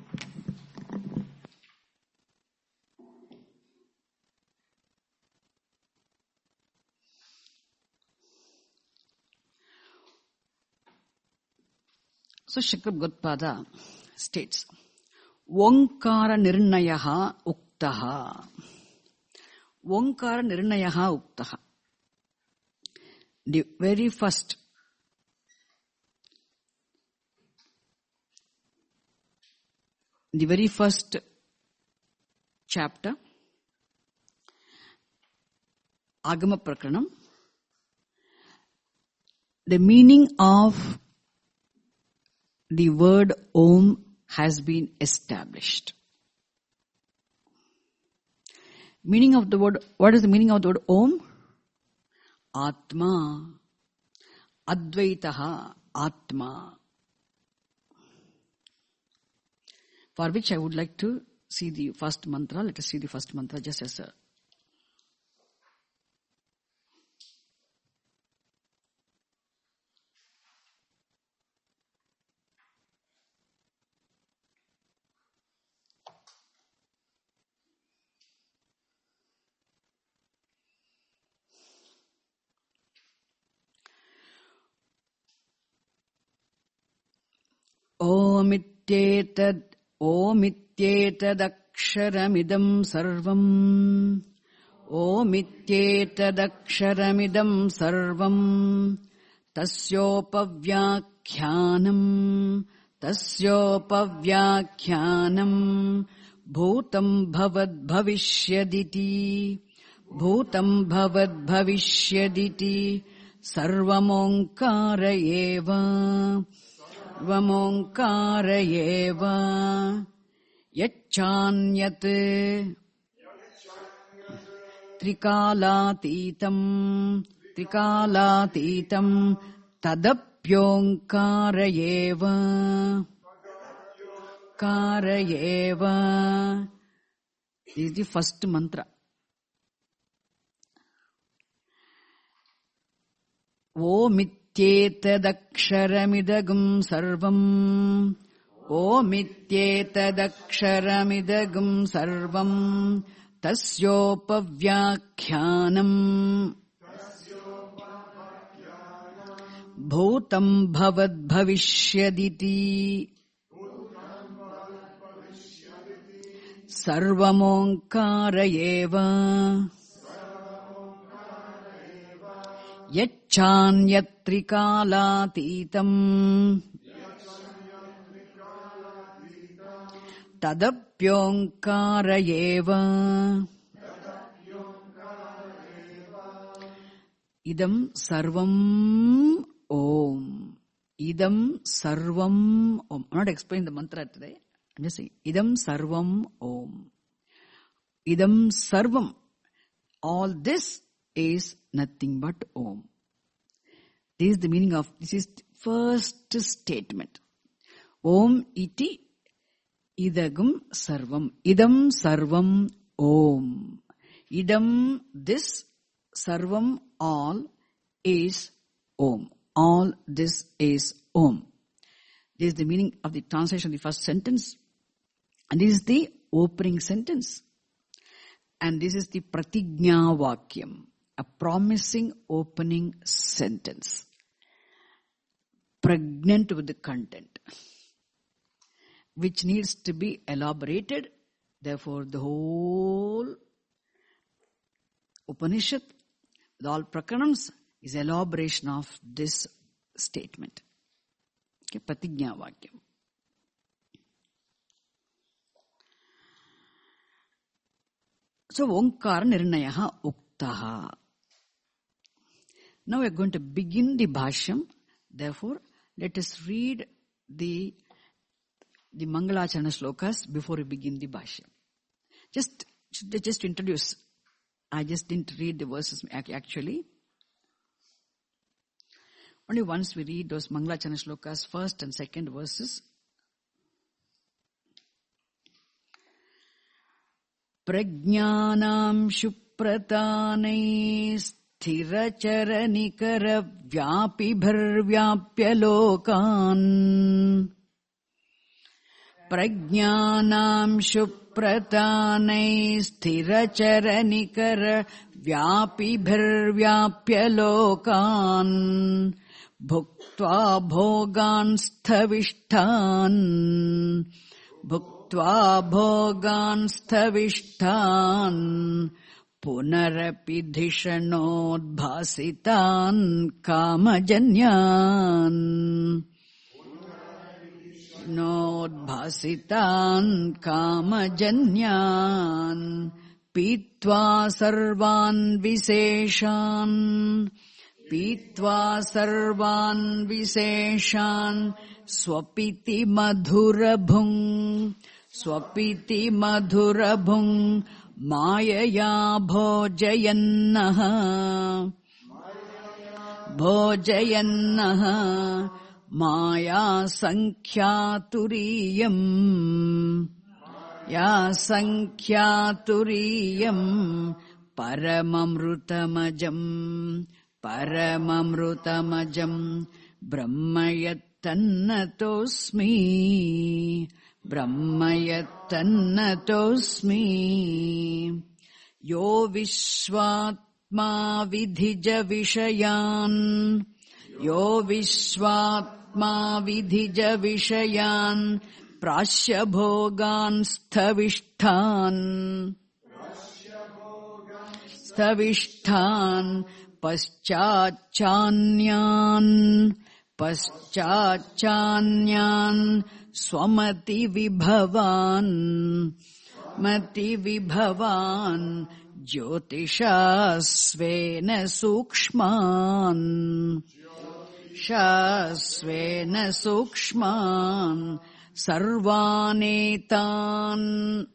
A: So Shankara Bhagavad-pada states, Onkara Nirnayaha Uktaha. Onkara Nirnayaha Uktaha. The very first the very first chapter, Agama Prakaranam, the meaning of the word Om has been established. Meaning of the word, what is the meaning of the word Om? Atma. Advaitaha. Atma. For which I would like to see the first mantra. Let us see the first mantra just as a Omittetad Omittetadaksharamidam sarvam Omittetadaksharamidam sarvam Tasyopavyakyanam Tasyopavyakyanam Bhutam bhavad bhavishyaditi Bhutam bhavad bhavishyaditi Sarvamonkara eva Vamonkara eva Yachanyat Trikalatitam Trikalatitam Tadapyonkara eva Kara eva. This is the first mantra. Omit Omittetadaksharamidagum sarvam Omittetadaksharamidagum sarvam Tasyopavyakyanam Bhutam bhavad bhavishyaditi Sarvamonkara eva Yachanyat Trikalatitam Tadapyonkara eva. Idam sarvam om. Idam sarvam om. I'm not explaining the mantra today. I'm just saying idam sarvam om. Idam sarvam. All this is nothing but om. This is the meaning of, this is the first statement. Om iti idagum sarvam. Idam sarvam om. Idam, this, sarvam, all, is om. All this is om. This is the meaning of the translation of the first sentence. And this is the opening sentence. And this is the pratignya vakyam, a promising opening sentence. Pregnant with the content, which needs to be elaborated. Therefore, the whole Upanishad, with all prakaranams, is elaboration of this statement. Okay, pratignya vakyam. So, Onkara Nirnayaha Uktaha. Now we are going to begin the Bhashyam. Therefore, let us read the, the Mangalacharana slokas before we begin the Bhashyam. Just, just to introduce, I just didn't read the verses actually. Only once we read those Mangalacharana slokas, first and second verses. Prajnanam shupratanai sthirachaраникara vyapibharvyapya lokan. Prajnanam shupratanai sthirachaраникara vyapibharvyapya lokan. Bhuktva bhogan sthavishtan. Bhuktva bhogan sthavishtan. Punarapi dhishanodbhasitan kamajanyan. Nodbhasitan kamajanyan. Pitva sarvan viseshan. Pitva sarvan viseshan. Swapiti madhurabhung. Swapiti madhurabhung. Mayaya bhojayannaha. Bhojayannaha. Maya sankhyaturiyam. Ya sankhyaturiyam. Paramamrutamajam. Paramamrutamajam. Brahmayatannatosmi. Brahmayatannatosmi. Yo vishvatma vidhija vishayan. Yo vishvatma vidhija vishayan. Prasya bhogan sthavishtan. Sthavishtan. Paschachanyan. Paschachanyan. Swamati vibhavan. Mati vibhavan. Jyotisha svena sukshman. Shasvena sukshman. Sarvanetan.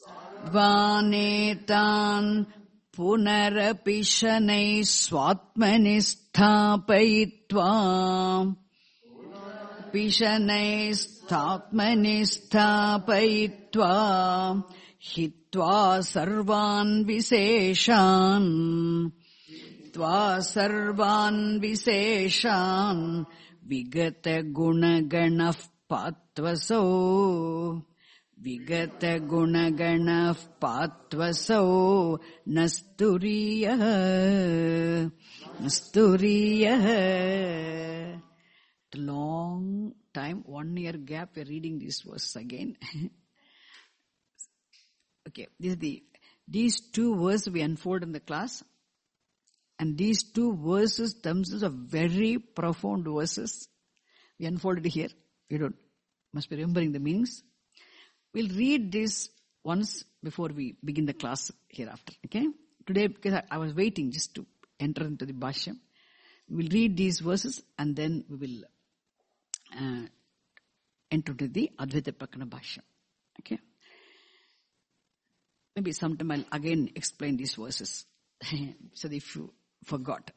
A: Vanetan. Punarapishanai swatmani sthapayitva. Pishanai sthapmani sthapayitva. Hitva sarvan viseshan. Hitva sarvan viseshan. Vigata gunaganaf patvaso. Vigata gunaganaf patvaso. Nasturiyah. Nasturiyah. Long time, one year gap, we are reading these verses again. Okay, this is the, these two verses we unfold in the class. And these two verses themselves are very profound verses. We unfolded here. You don't, must be remembering the meanings. we'll read this once before we begin the class hereafter. Okay? Today, because I, I was waiting just to enter into the Bhashya, we'll read these verses and then we will uh, enter into the Advaita Prakana Bhashya. Okay? Maybe sometime I'll again explain these verses. So if you forgot.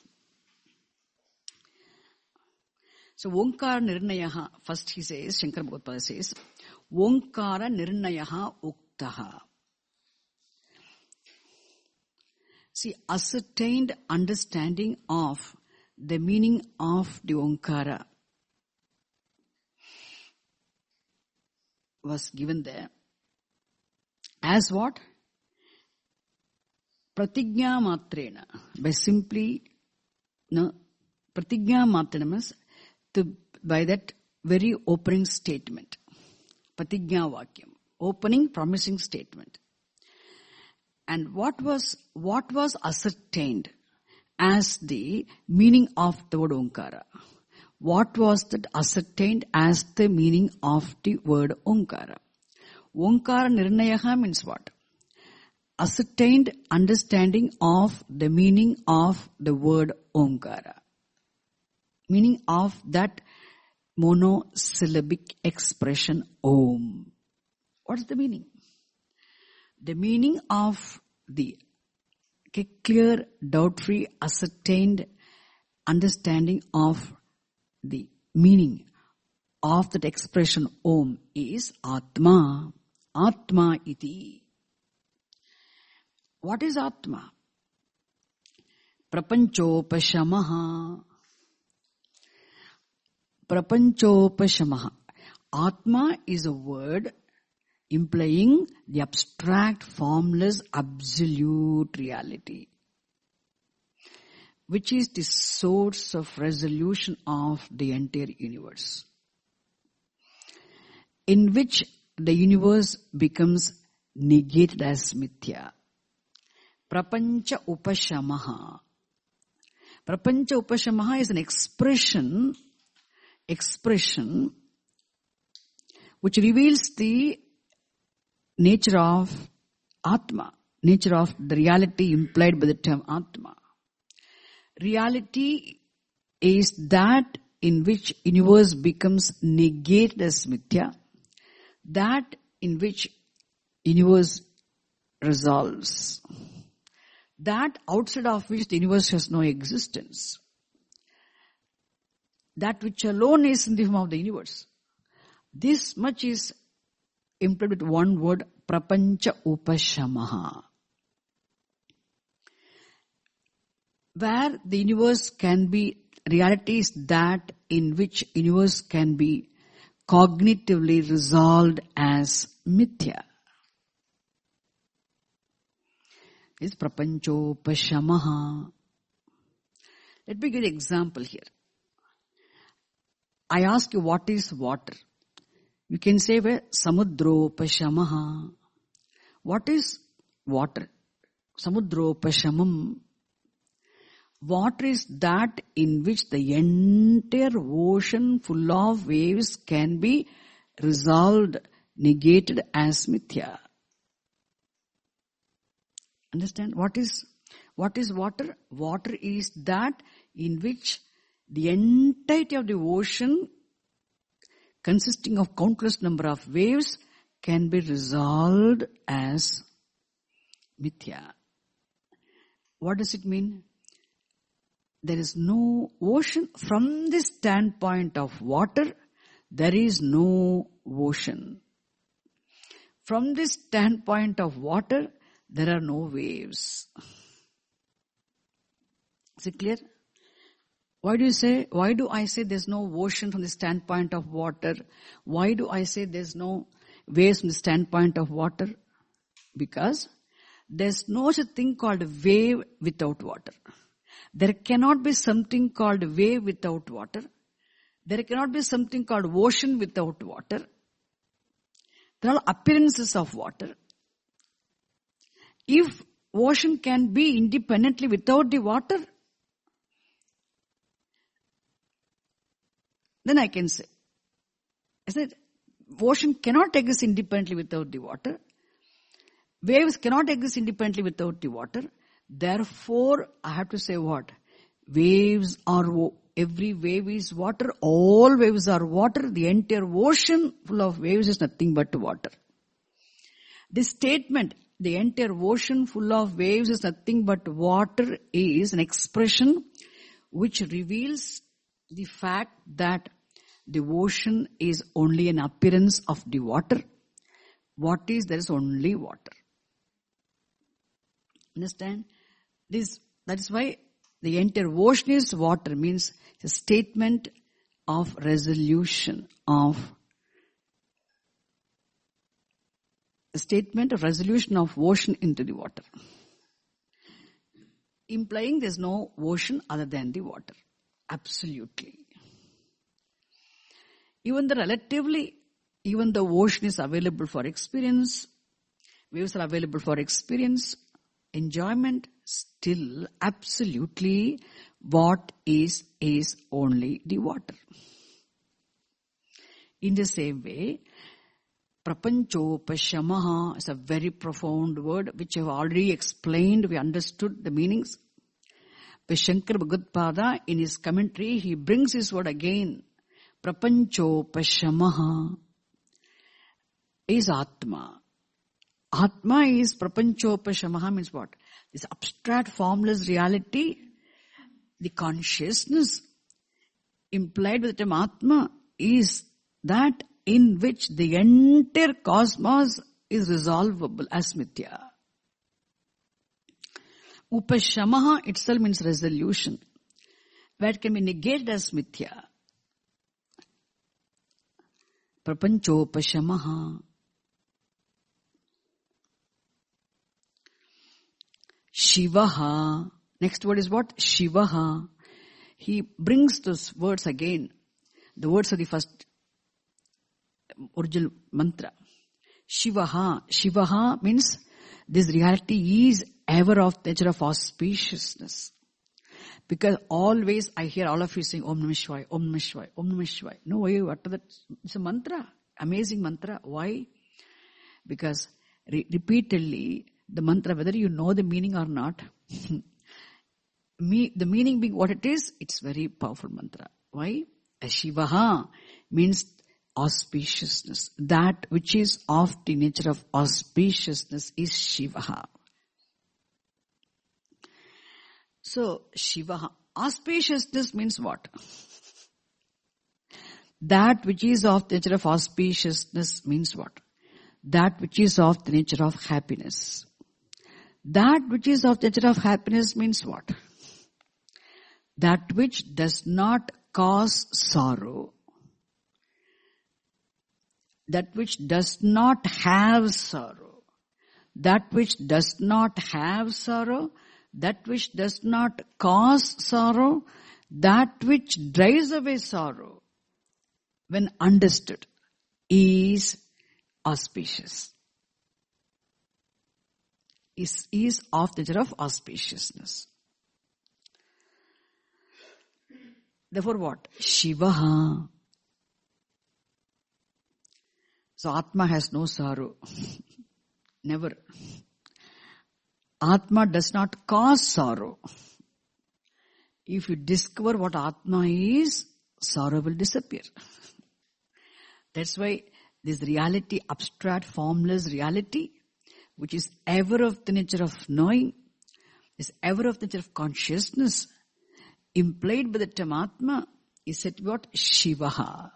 A: So Onkara Nirnayaha, first he says, Shankara Bhagavad says, Onkara Nirnayaha Uktaha. See, ascertained understanding of the meaning of the Onkara was given there. As what? Pratigya matrena. By simply, no, pratigya matrena means to, by that very opening statement. Pratigya vakyam. Opening, promising statement. And what was, what was ascertained as the meaning of the word Onkara? What was that ascertained as the meaning of the word Onkara? Onkara Nirnayaha means what? Ascertained understanding of the meaning of the word Omkara. Meaning of that monosyllabic expression Om. What is the meaning? The meaning of the okay, clear, doubt-free, ascertained understanding of the meaning of that expression Om is Atma. Atma iti. What is Atma? Prapanchopashamaha. Prapanchopashamaha. Atma is a word implying the abstract, formless, absolute reality, which is the source of resolution of the entire universe, in which the universe becomes negated as mithya. Prapancha upashamaha. Prapancha upashamaha is an expression, expression which reveals the nature of Atma, nature of the reality implied by the term Atma. Reality is that in which universe becomes negated as mithya, that in which universe resolves, that outside of which the universe has no existence, that which alone is in the form of the universe. This much is implied with one word, prapancha upashamaha. Where the universe can be, reality is that in which universe can be cognitively resolved as mithya. Is prapanchopashamaha. Let me give an example here. I ask you, what is water? You can say, well, samudropashamaha. What is water? Samudropashamam. Water is that in which the entire ocean full of waves can be resolved, negated as mithya. Understand? What is, what is water? Water is that in which the entirety of the ocean, consisting of countless number of waves, can be resolved as mithya. What does it mean? There is no ocean. From the standpoint of water, there is no ocean. From the standpoint of water, there are no waves. Is it clear? Why do you say, why do I say there's no ocean from the standpoint of water? Why do I say there's no waves from the standpoint of water? Because there's no such thing called wave without water. There cannot be something called wave without water. There cannot be something called ocean without water. There are appearances of water. If ocean can be independently without the water, then I can say, isn't it? ocean cannot exist independently without the water. Waves cannot exist independently without the water. Therefore, I have to say what? Waves are, every wave is water. All waves are water. The entire ocean full of waves is nothing but water. This statement, the entire ocean full of waves is nothing but water, is an expression which reveals the fact that the ocean is only an appearance of the water. What is? There is only water. Understand? This, that is why the entire ocean is water, means a statement of resolution of a statement of resolution of ocean into the water, implying there is no ocean other than the water. Absolutely. Even the relatively, even the ocean is available for experience, waves are available for experience, enjoyment, still absolutely what is, is only the water. In the same way, prapanchopashamaha is a very profound word which I have already explained. We understood the meanings. But Shankara Bhagavad in his commentary, he brings this word again. Prapanchopashamaha is Atma. Atma is prapanchopashamaha, means what? This abstract formless reality, the consciousness implied with the term Atma is that in which the entire cosmos is resolvable as mithya. Upashamaha itself means resolution, where it can be negated as mithya. Prapanchopashamaha. Shivaha. Next word is what? Shivaha. He brings those words again. The words of the first original mantra. Shivaha. Shivaha means this reality is ever of the nature of auspiciousness. Because always I hear all of you saying Om Namah Shivaya, Om Namah Shivaya, Om Namah Shivaya. No, why you utter that? It's a mantra. Amazing mantra. Why? Because re- repeatedly the mantra, whether you know the meaning or not, me, the meaning being what it is, it's very powerful mantra. Why? Shivaha means auspiciousness. That which is of the nature of auspiciousness is Shivaha. So, Shivaha. Auspiciousness means what? That which is of the nature of auspiciousness means what? That which is of the nature of happiness. That which is of the nature of happiness means what? That which does not cause sorrow. That which does not have sorrow. That which does not have sorrow. That which does not cause sorrow. That which drives away sorrow, when understood, is auspicious. Is, is of the nature of auspiciousness. Therefore what? Shivaha. So Atma has no sorrow. Never. Atma does not cause sorrow. If you discover what Atma is, sorrow will disappear. That's why this reality, abstract, formless reality, which is ever of the nature of knowing, is ever of the nature of consciousness, implied by the term Atma, is said to be what? Shivaha.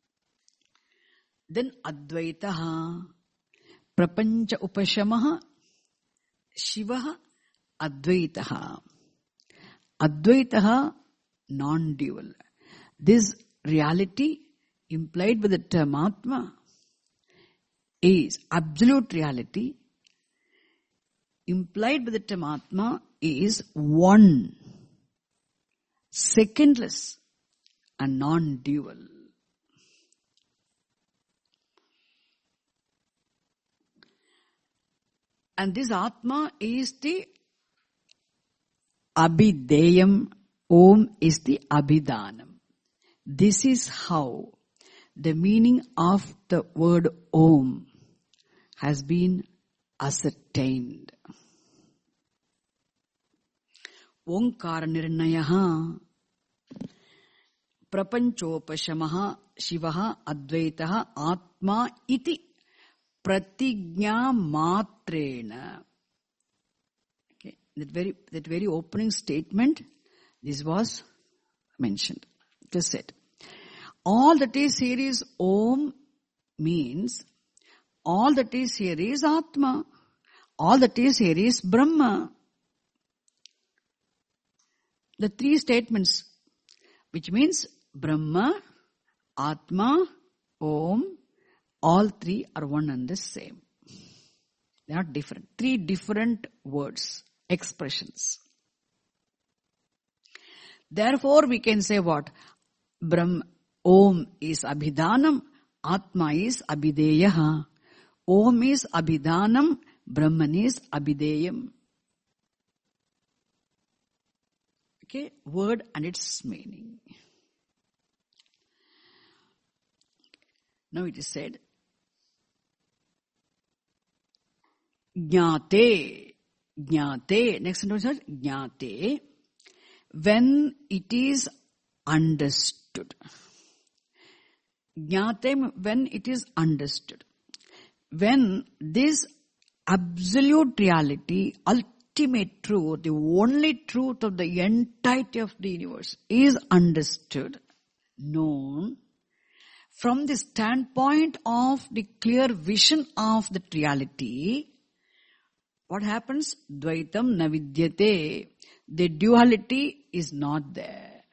A: Then Advaitaha, Prapancha Upashamaha, Shivaha, Advaitaha. Advaitaha, non-dual. This reality implied by the term Atma is absolute reality. Implied by the term Atma is one, secondless, and non-dual. And this Atma is the Abhideyam. Om is the Abhidanam. This is how the meaning of the word Om has been ascertained. Omkara nirnayaha prapanchopashamaha shivaha advaitaha atma iti pratignya matrena. Okay. That very, that very opening statement, this was mentioned. It was said. All that is here is Om means all that is here is Atma. All that is here is Brahma. The three statements, which means Brahma, Atma, Om, all three are one and the same. They are not different. Three different words, expressions. Therefore, we can say what? Brahma, Om is Abhidhanam, Atma is Abhideyaha. Om is Abhidhanam, Brahman is Abhideyam. Okay, word and its meaning. Now it is said, Jnate, Jnate, next sentence is Jnate, when it is understood. Jnate, when it is understood. When this absolute reality, ultimate truth, the only truth of the entirety of the universe is understood, known, from the standpoint of the clear vision of that reality, what happens? Dvaitam na vidyate. The duality is not there.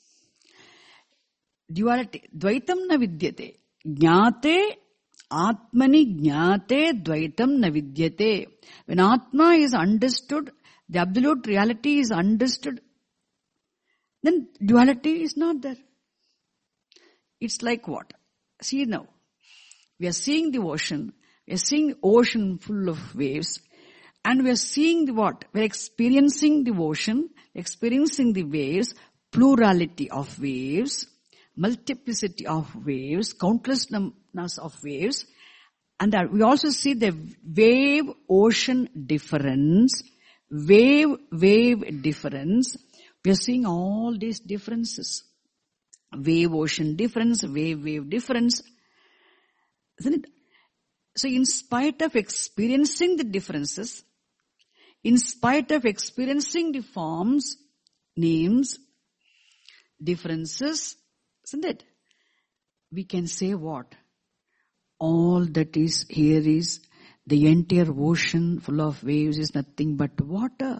A: Duality. Dvaitam na vidyate. Jnate, Atmani jnate, dvaitam na vidyate. When Atma is understood, the absolute reality is understood, then duality is not there. It's like what? See now, we are seeing the ocean, we are seeing the ocean full of waves, and we are seeing the what? We are experiencing the ocean, experiencing the waves, plurality of waves, multiplicity of waves, countless numbers of waves, and that we also see the wave-ocean difference, wave-wave difference. We are seeing all these differences. Wave-ocean difference, wave-wave difference. Isn't it? So in spite of experiencing the differences, in spite of experiencing the forms, names, differences, isn't it? We can say what? All that is here is the entire ocean full of waves is nothing but water.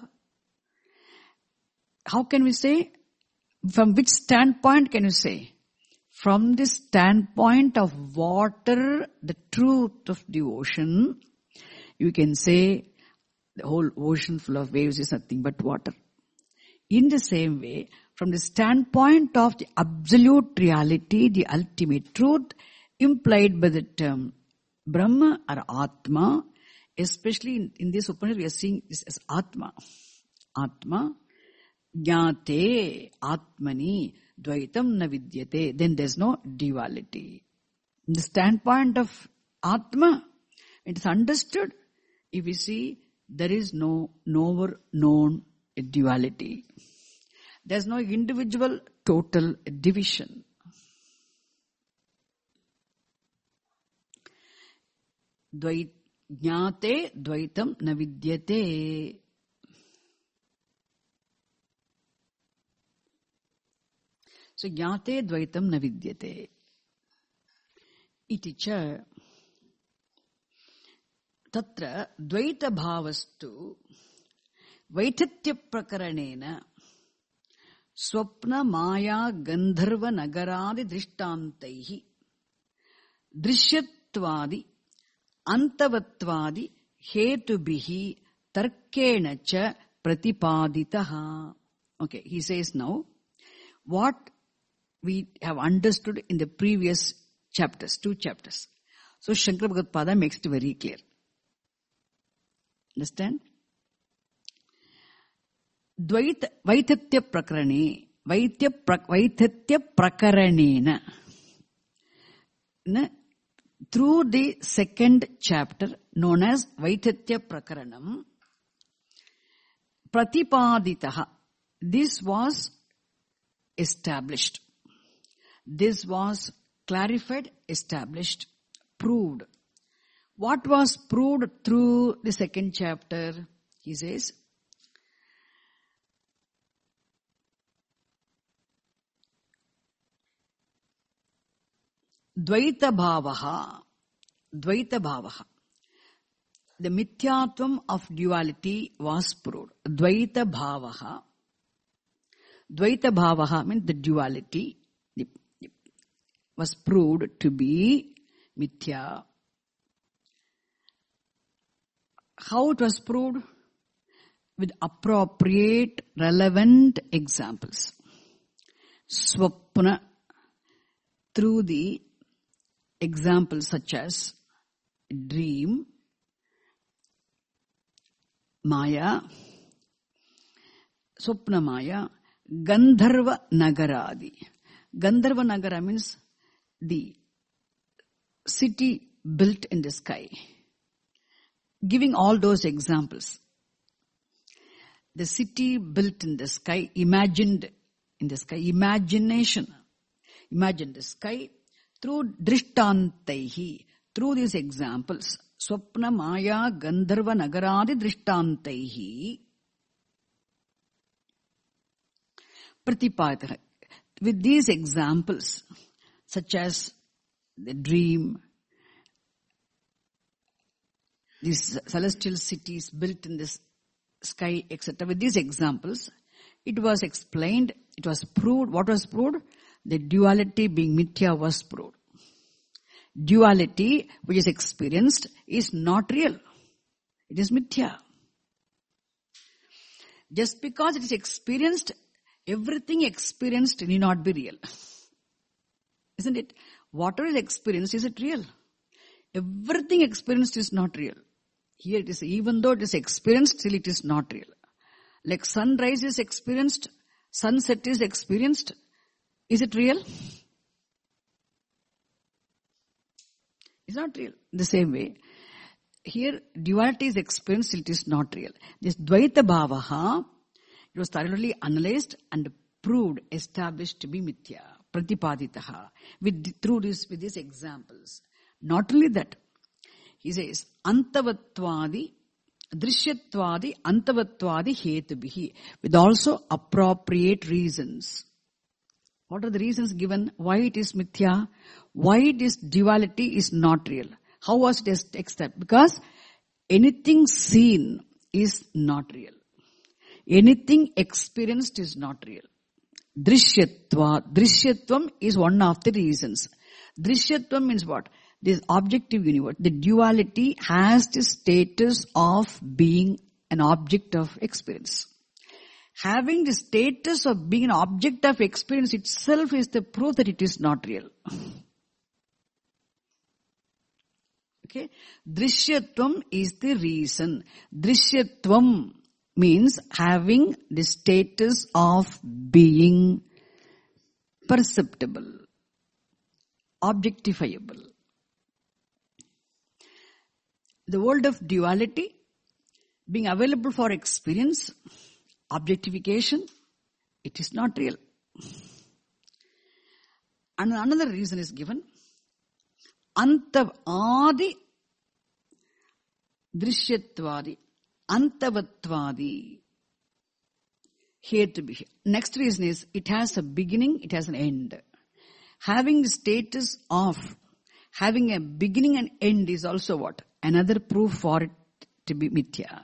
A: How can we say? From which standpoint can you say? From the standpoint of water, the truth of the ocean, you can say the whole ocean full of waves is nothing but water. In the same way, from the standpoint of the absolute reality, the ultimate truth, implied by the term Brahma or Atma, especially in, in this Upanishad, we are seeing this as Atma. Atma, Jnate, Atmani, Dvaitam na vidyate. Then there's no duality. From the standpoint of Atma, it is understood. If we see, there is no knower known duality. There's no individual total division. Dvait, Jnate Dvaitam na vidyate. So Jnate Dvaitam na vidyate. Iti cha tatra dvaita bhavastu vaitatya prakaranena swapna maya gandharva nagaradi drishtantaihi drishyattvadi antavattvadi hetubihi tarkena cha pratipaditaha. Okay, he says now, what we have understood in the previous chapters, two chapters. So Shankara Bhagavad makes it very clear. Understand? Dvaita, Vaitatya Prakarane, Vaitya pra, Vaitatya Prakaranena. through the second chapter known as Vaitatya Prakaranam, Pratipaditaha, this was established. This was clarified, established, proved. What was proved through the second chapter? He says, Dvaita Bhavaha, Dvaita Bhavaha. The mithyatvam of duality was proved. Dvaita Bhavaha. Dvaita Bhavaha means the duality was proved to be mithya. How it was proved? With appropriate, relevant examples. Swapna, through the examples such as dream, Maya, Swapna Maya, Gandharva Nagaradi. Gandharva Nagara means the city built in the sky. Giving all those examples. The city built in the sky, imagined in the sky, imagination. Imagine the sky through drishtantaihi, through these examples. Swapna Maya Gandharva Nagaradi Drishtantaihi Pratipaditaha. With these examples, such as the dream, these celestial cities built in this sky, et cetera. With these examples, it was explained, it was proved. What was proved? The duality being mithya was proved. Duality which is experienced is not real. It is mithya. Just because it is experienced, everything experienced need not be real. Isn't it? Whatever is experienced, is it real? Everything experienced is not real. Here it is, even though it is experienced, still it is not real. Like sunrise is experienced, sunset is experienced. Is it real? It's not real. The same way, here duality is experienced, it is not real. This Dvaita Bhavaha, it was thoroughly analyzed and proved, established to be mithya, Pratipaditaha, with through this with these examples. Not only that, he says Antavatvadi, Drishyattvadi, Antavatvadi Hetubihi, with also appropriate reasons. What are the reasons given? Why it is mithya? Why this duality is not real? How was it established? Because anything seen is not real. Anything experienced is not real. Drishyatva, Drishyatvam is one of the reasons. Drishyatvam means what? This objective universe, the duality has the status of being an object of experience. Having the status of being an object of experience itself is the proof that it is not real. Okay? Drishyatvam is the reason. Drishyatvam means having the status of being perceptible, objectifiable. The world of duality being available for experience, objectification, it is not real. And another reason is given. Antav adi drishyattvadi, antavatvadi hetubihi. Next reason is it has a beginning, it has an end. Having the status of having a beginning and end is also what? Another proof for it to be mithya.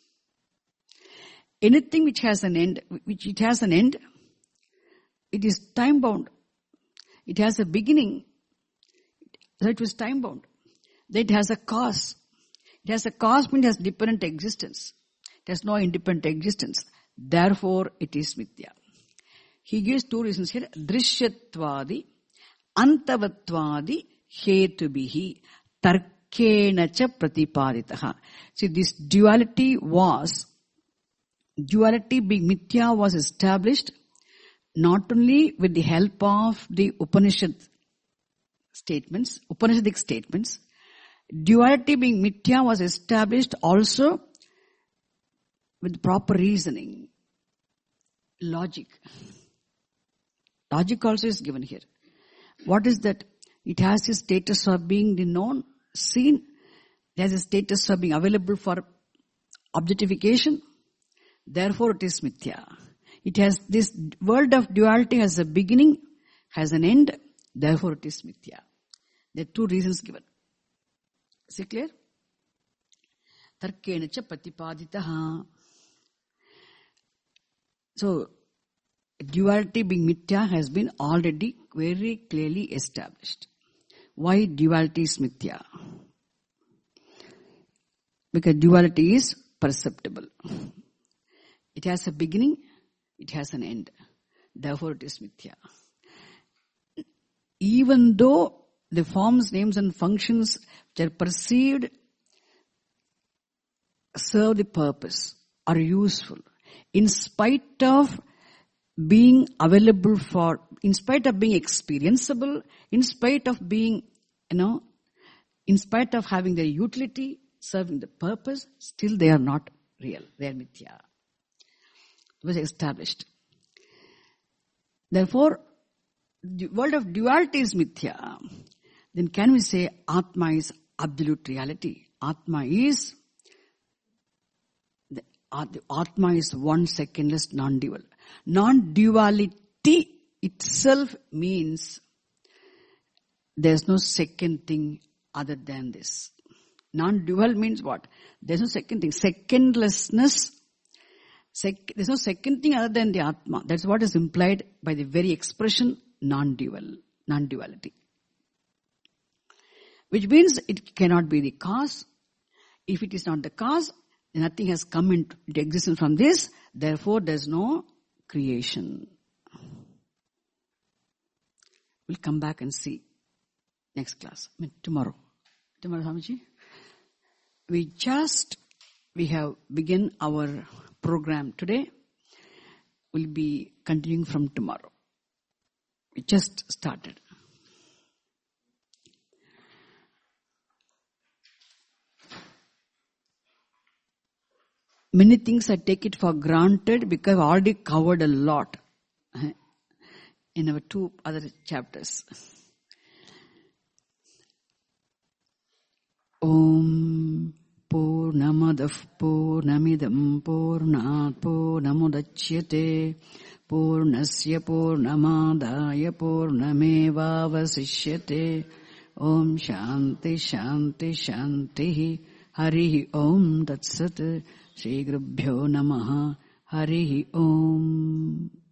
A: Anything which has an end, which it has an end, it is time bound. It has a beginning, so it was time bound. Then it has a cause. It has a cause, means it has dependent existence. It has no independent existence. Therefore, it is mithya. He gives two reasons here. Drishyattvadi, antavatvadi, hetubihi, tarkena cha pratipaditaha. See, this duality was, duality being mithya was established not only with the help of the Upanishad statements, Upanishadic statements. Duality being mithya was established also with proper reasoning, logic. Logic also is given here. What is that? It has a status of being the known, seen. It has a status of being available for objectification. Therefore it is mithya. It has, this world of duality has a beginning, has an end. Therefore it is mithya. There are two reasons given. Is it clear? Tarkena cha patipaditaha. So, duality being mithya has been already very clearly established. Why duality is mithya? Because duality is perceptible. It has a beginning, it has an end. Therefore it is mithya. Even though the forms, names and functions which are perceived serve the purpose, are useful, in spite of being available for, in spite of being experienceable, in spite of being, you know, in spite of having their utility, serving the purpose, still they are not real. They are mithya. It was established. Therefore, the world of duality is mithya. Then can we say Atma is absolute reality? Atma is, the, uh, the Atma is one secondless non-dual. Non-duality itself means there's no second thing other than this. Non-dual means what? There's no second thing. Secondlessness, sec- there's no second thing other than the Atma. That's what is implied by the very expression non-dual, non-duality. Which means it cannot be the cause. If it is not the cause, nothing has come into existence from this. Therefore, there's no creation. We'll come back and see next class. I mean, tomorrow. Tomorrow, Swamiji. We just, we have begun our program today. We'll be continuing from tomorrow. We just started. Many things I take it for granted because I've already covered a lot in our two other chapters. Om Purnamadav Purnamidam Purnat Purnamudachyate Purnasya Purnamadaya Purnamevavasishyate. Om Shanti Shanti Shanti. Harihi Om Tat Sat. Shri Gurubhyo Namaha. Harihi Om.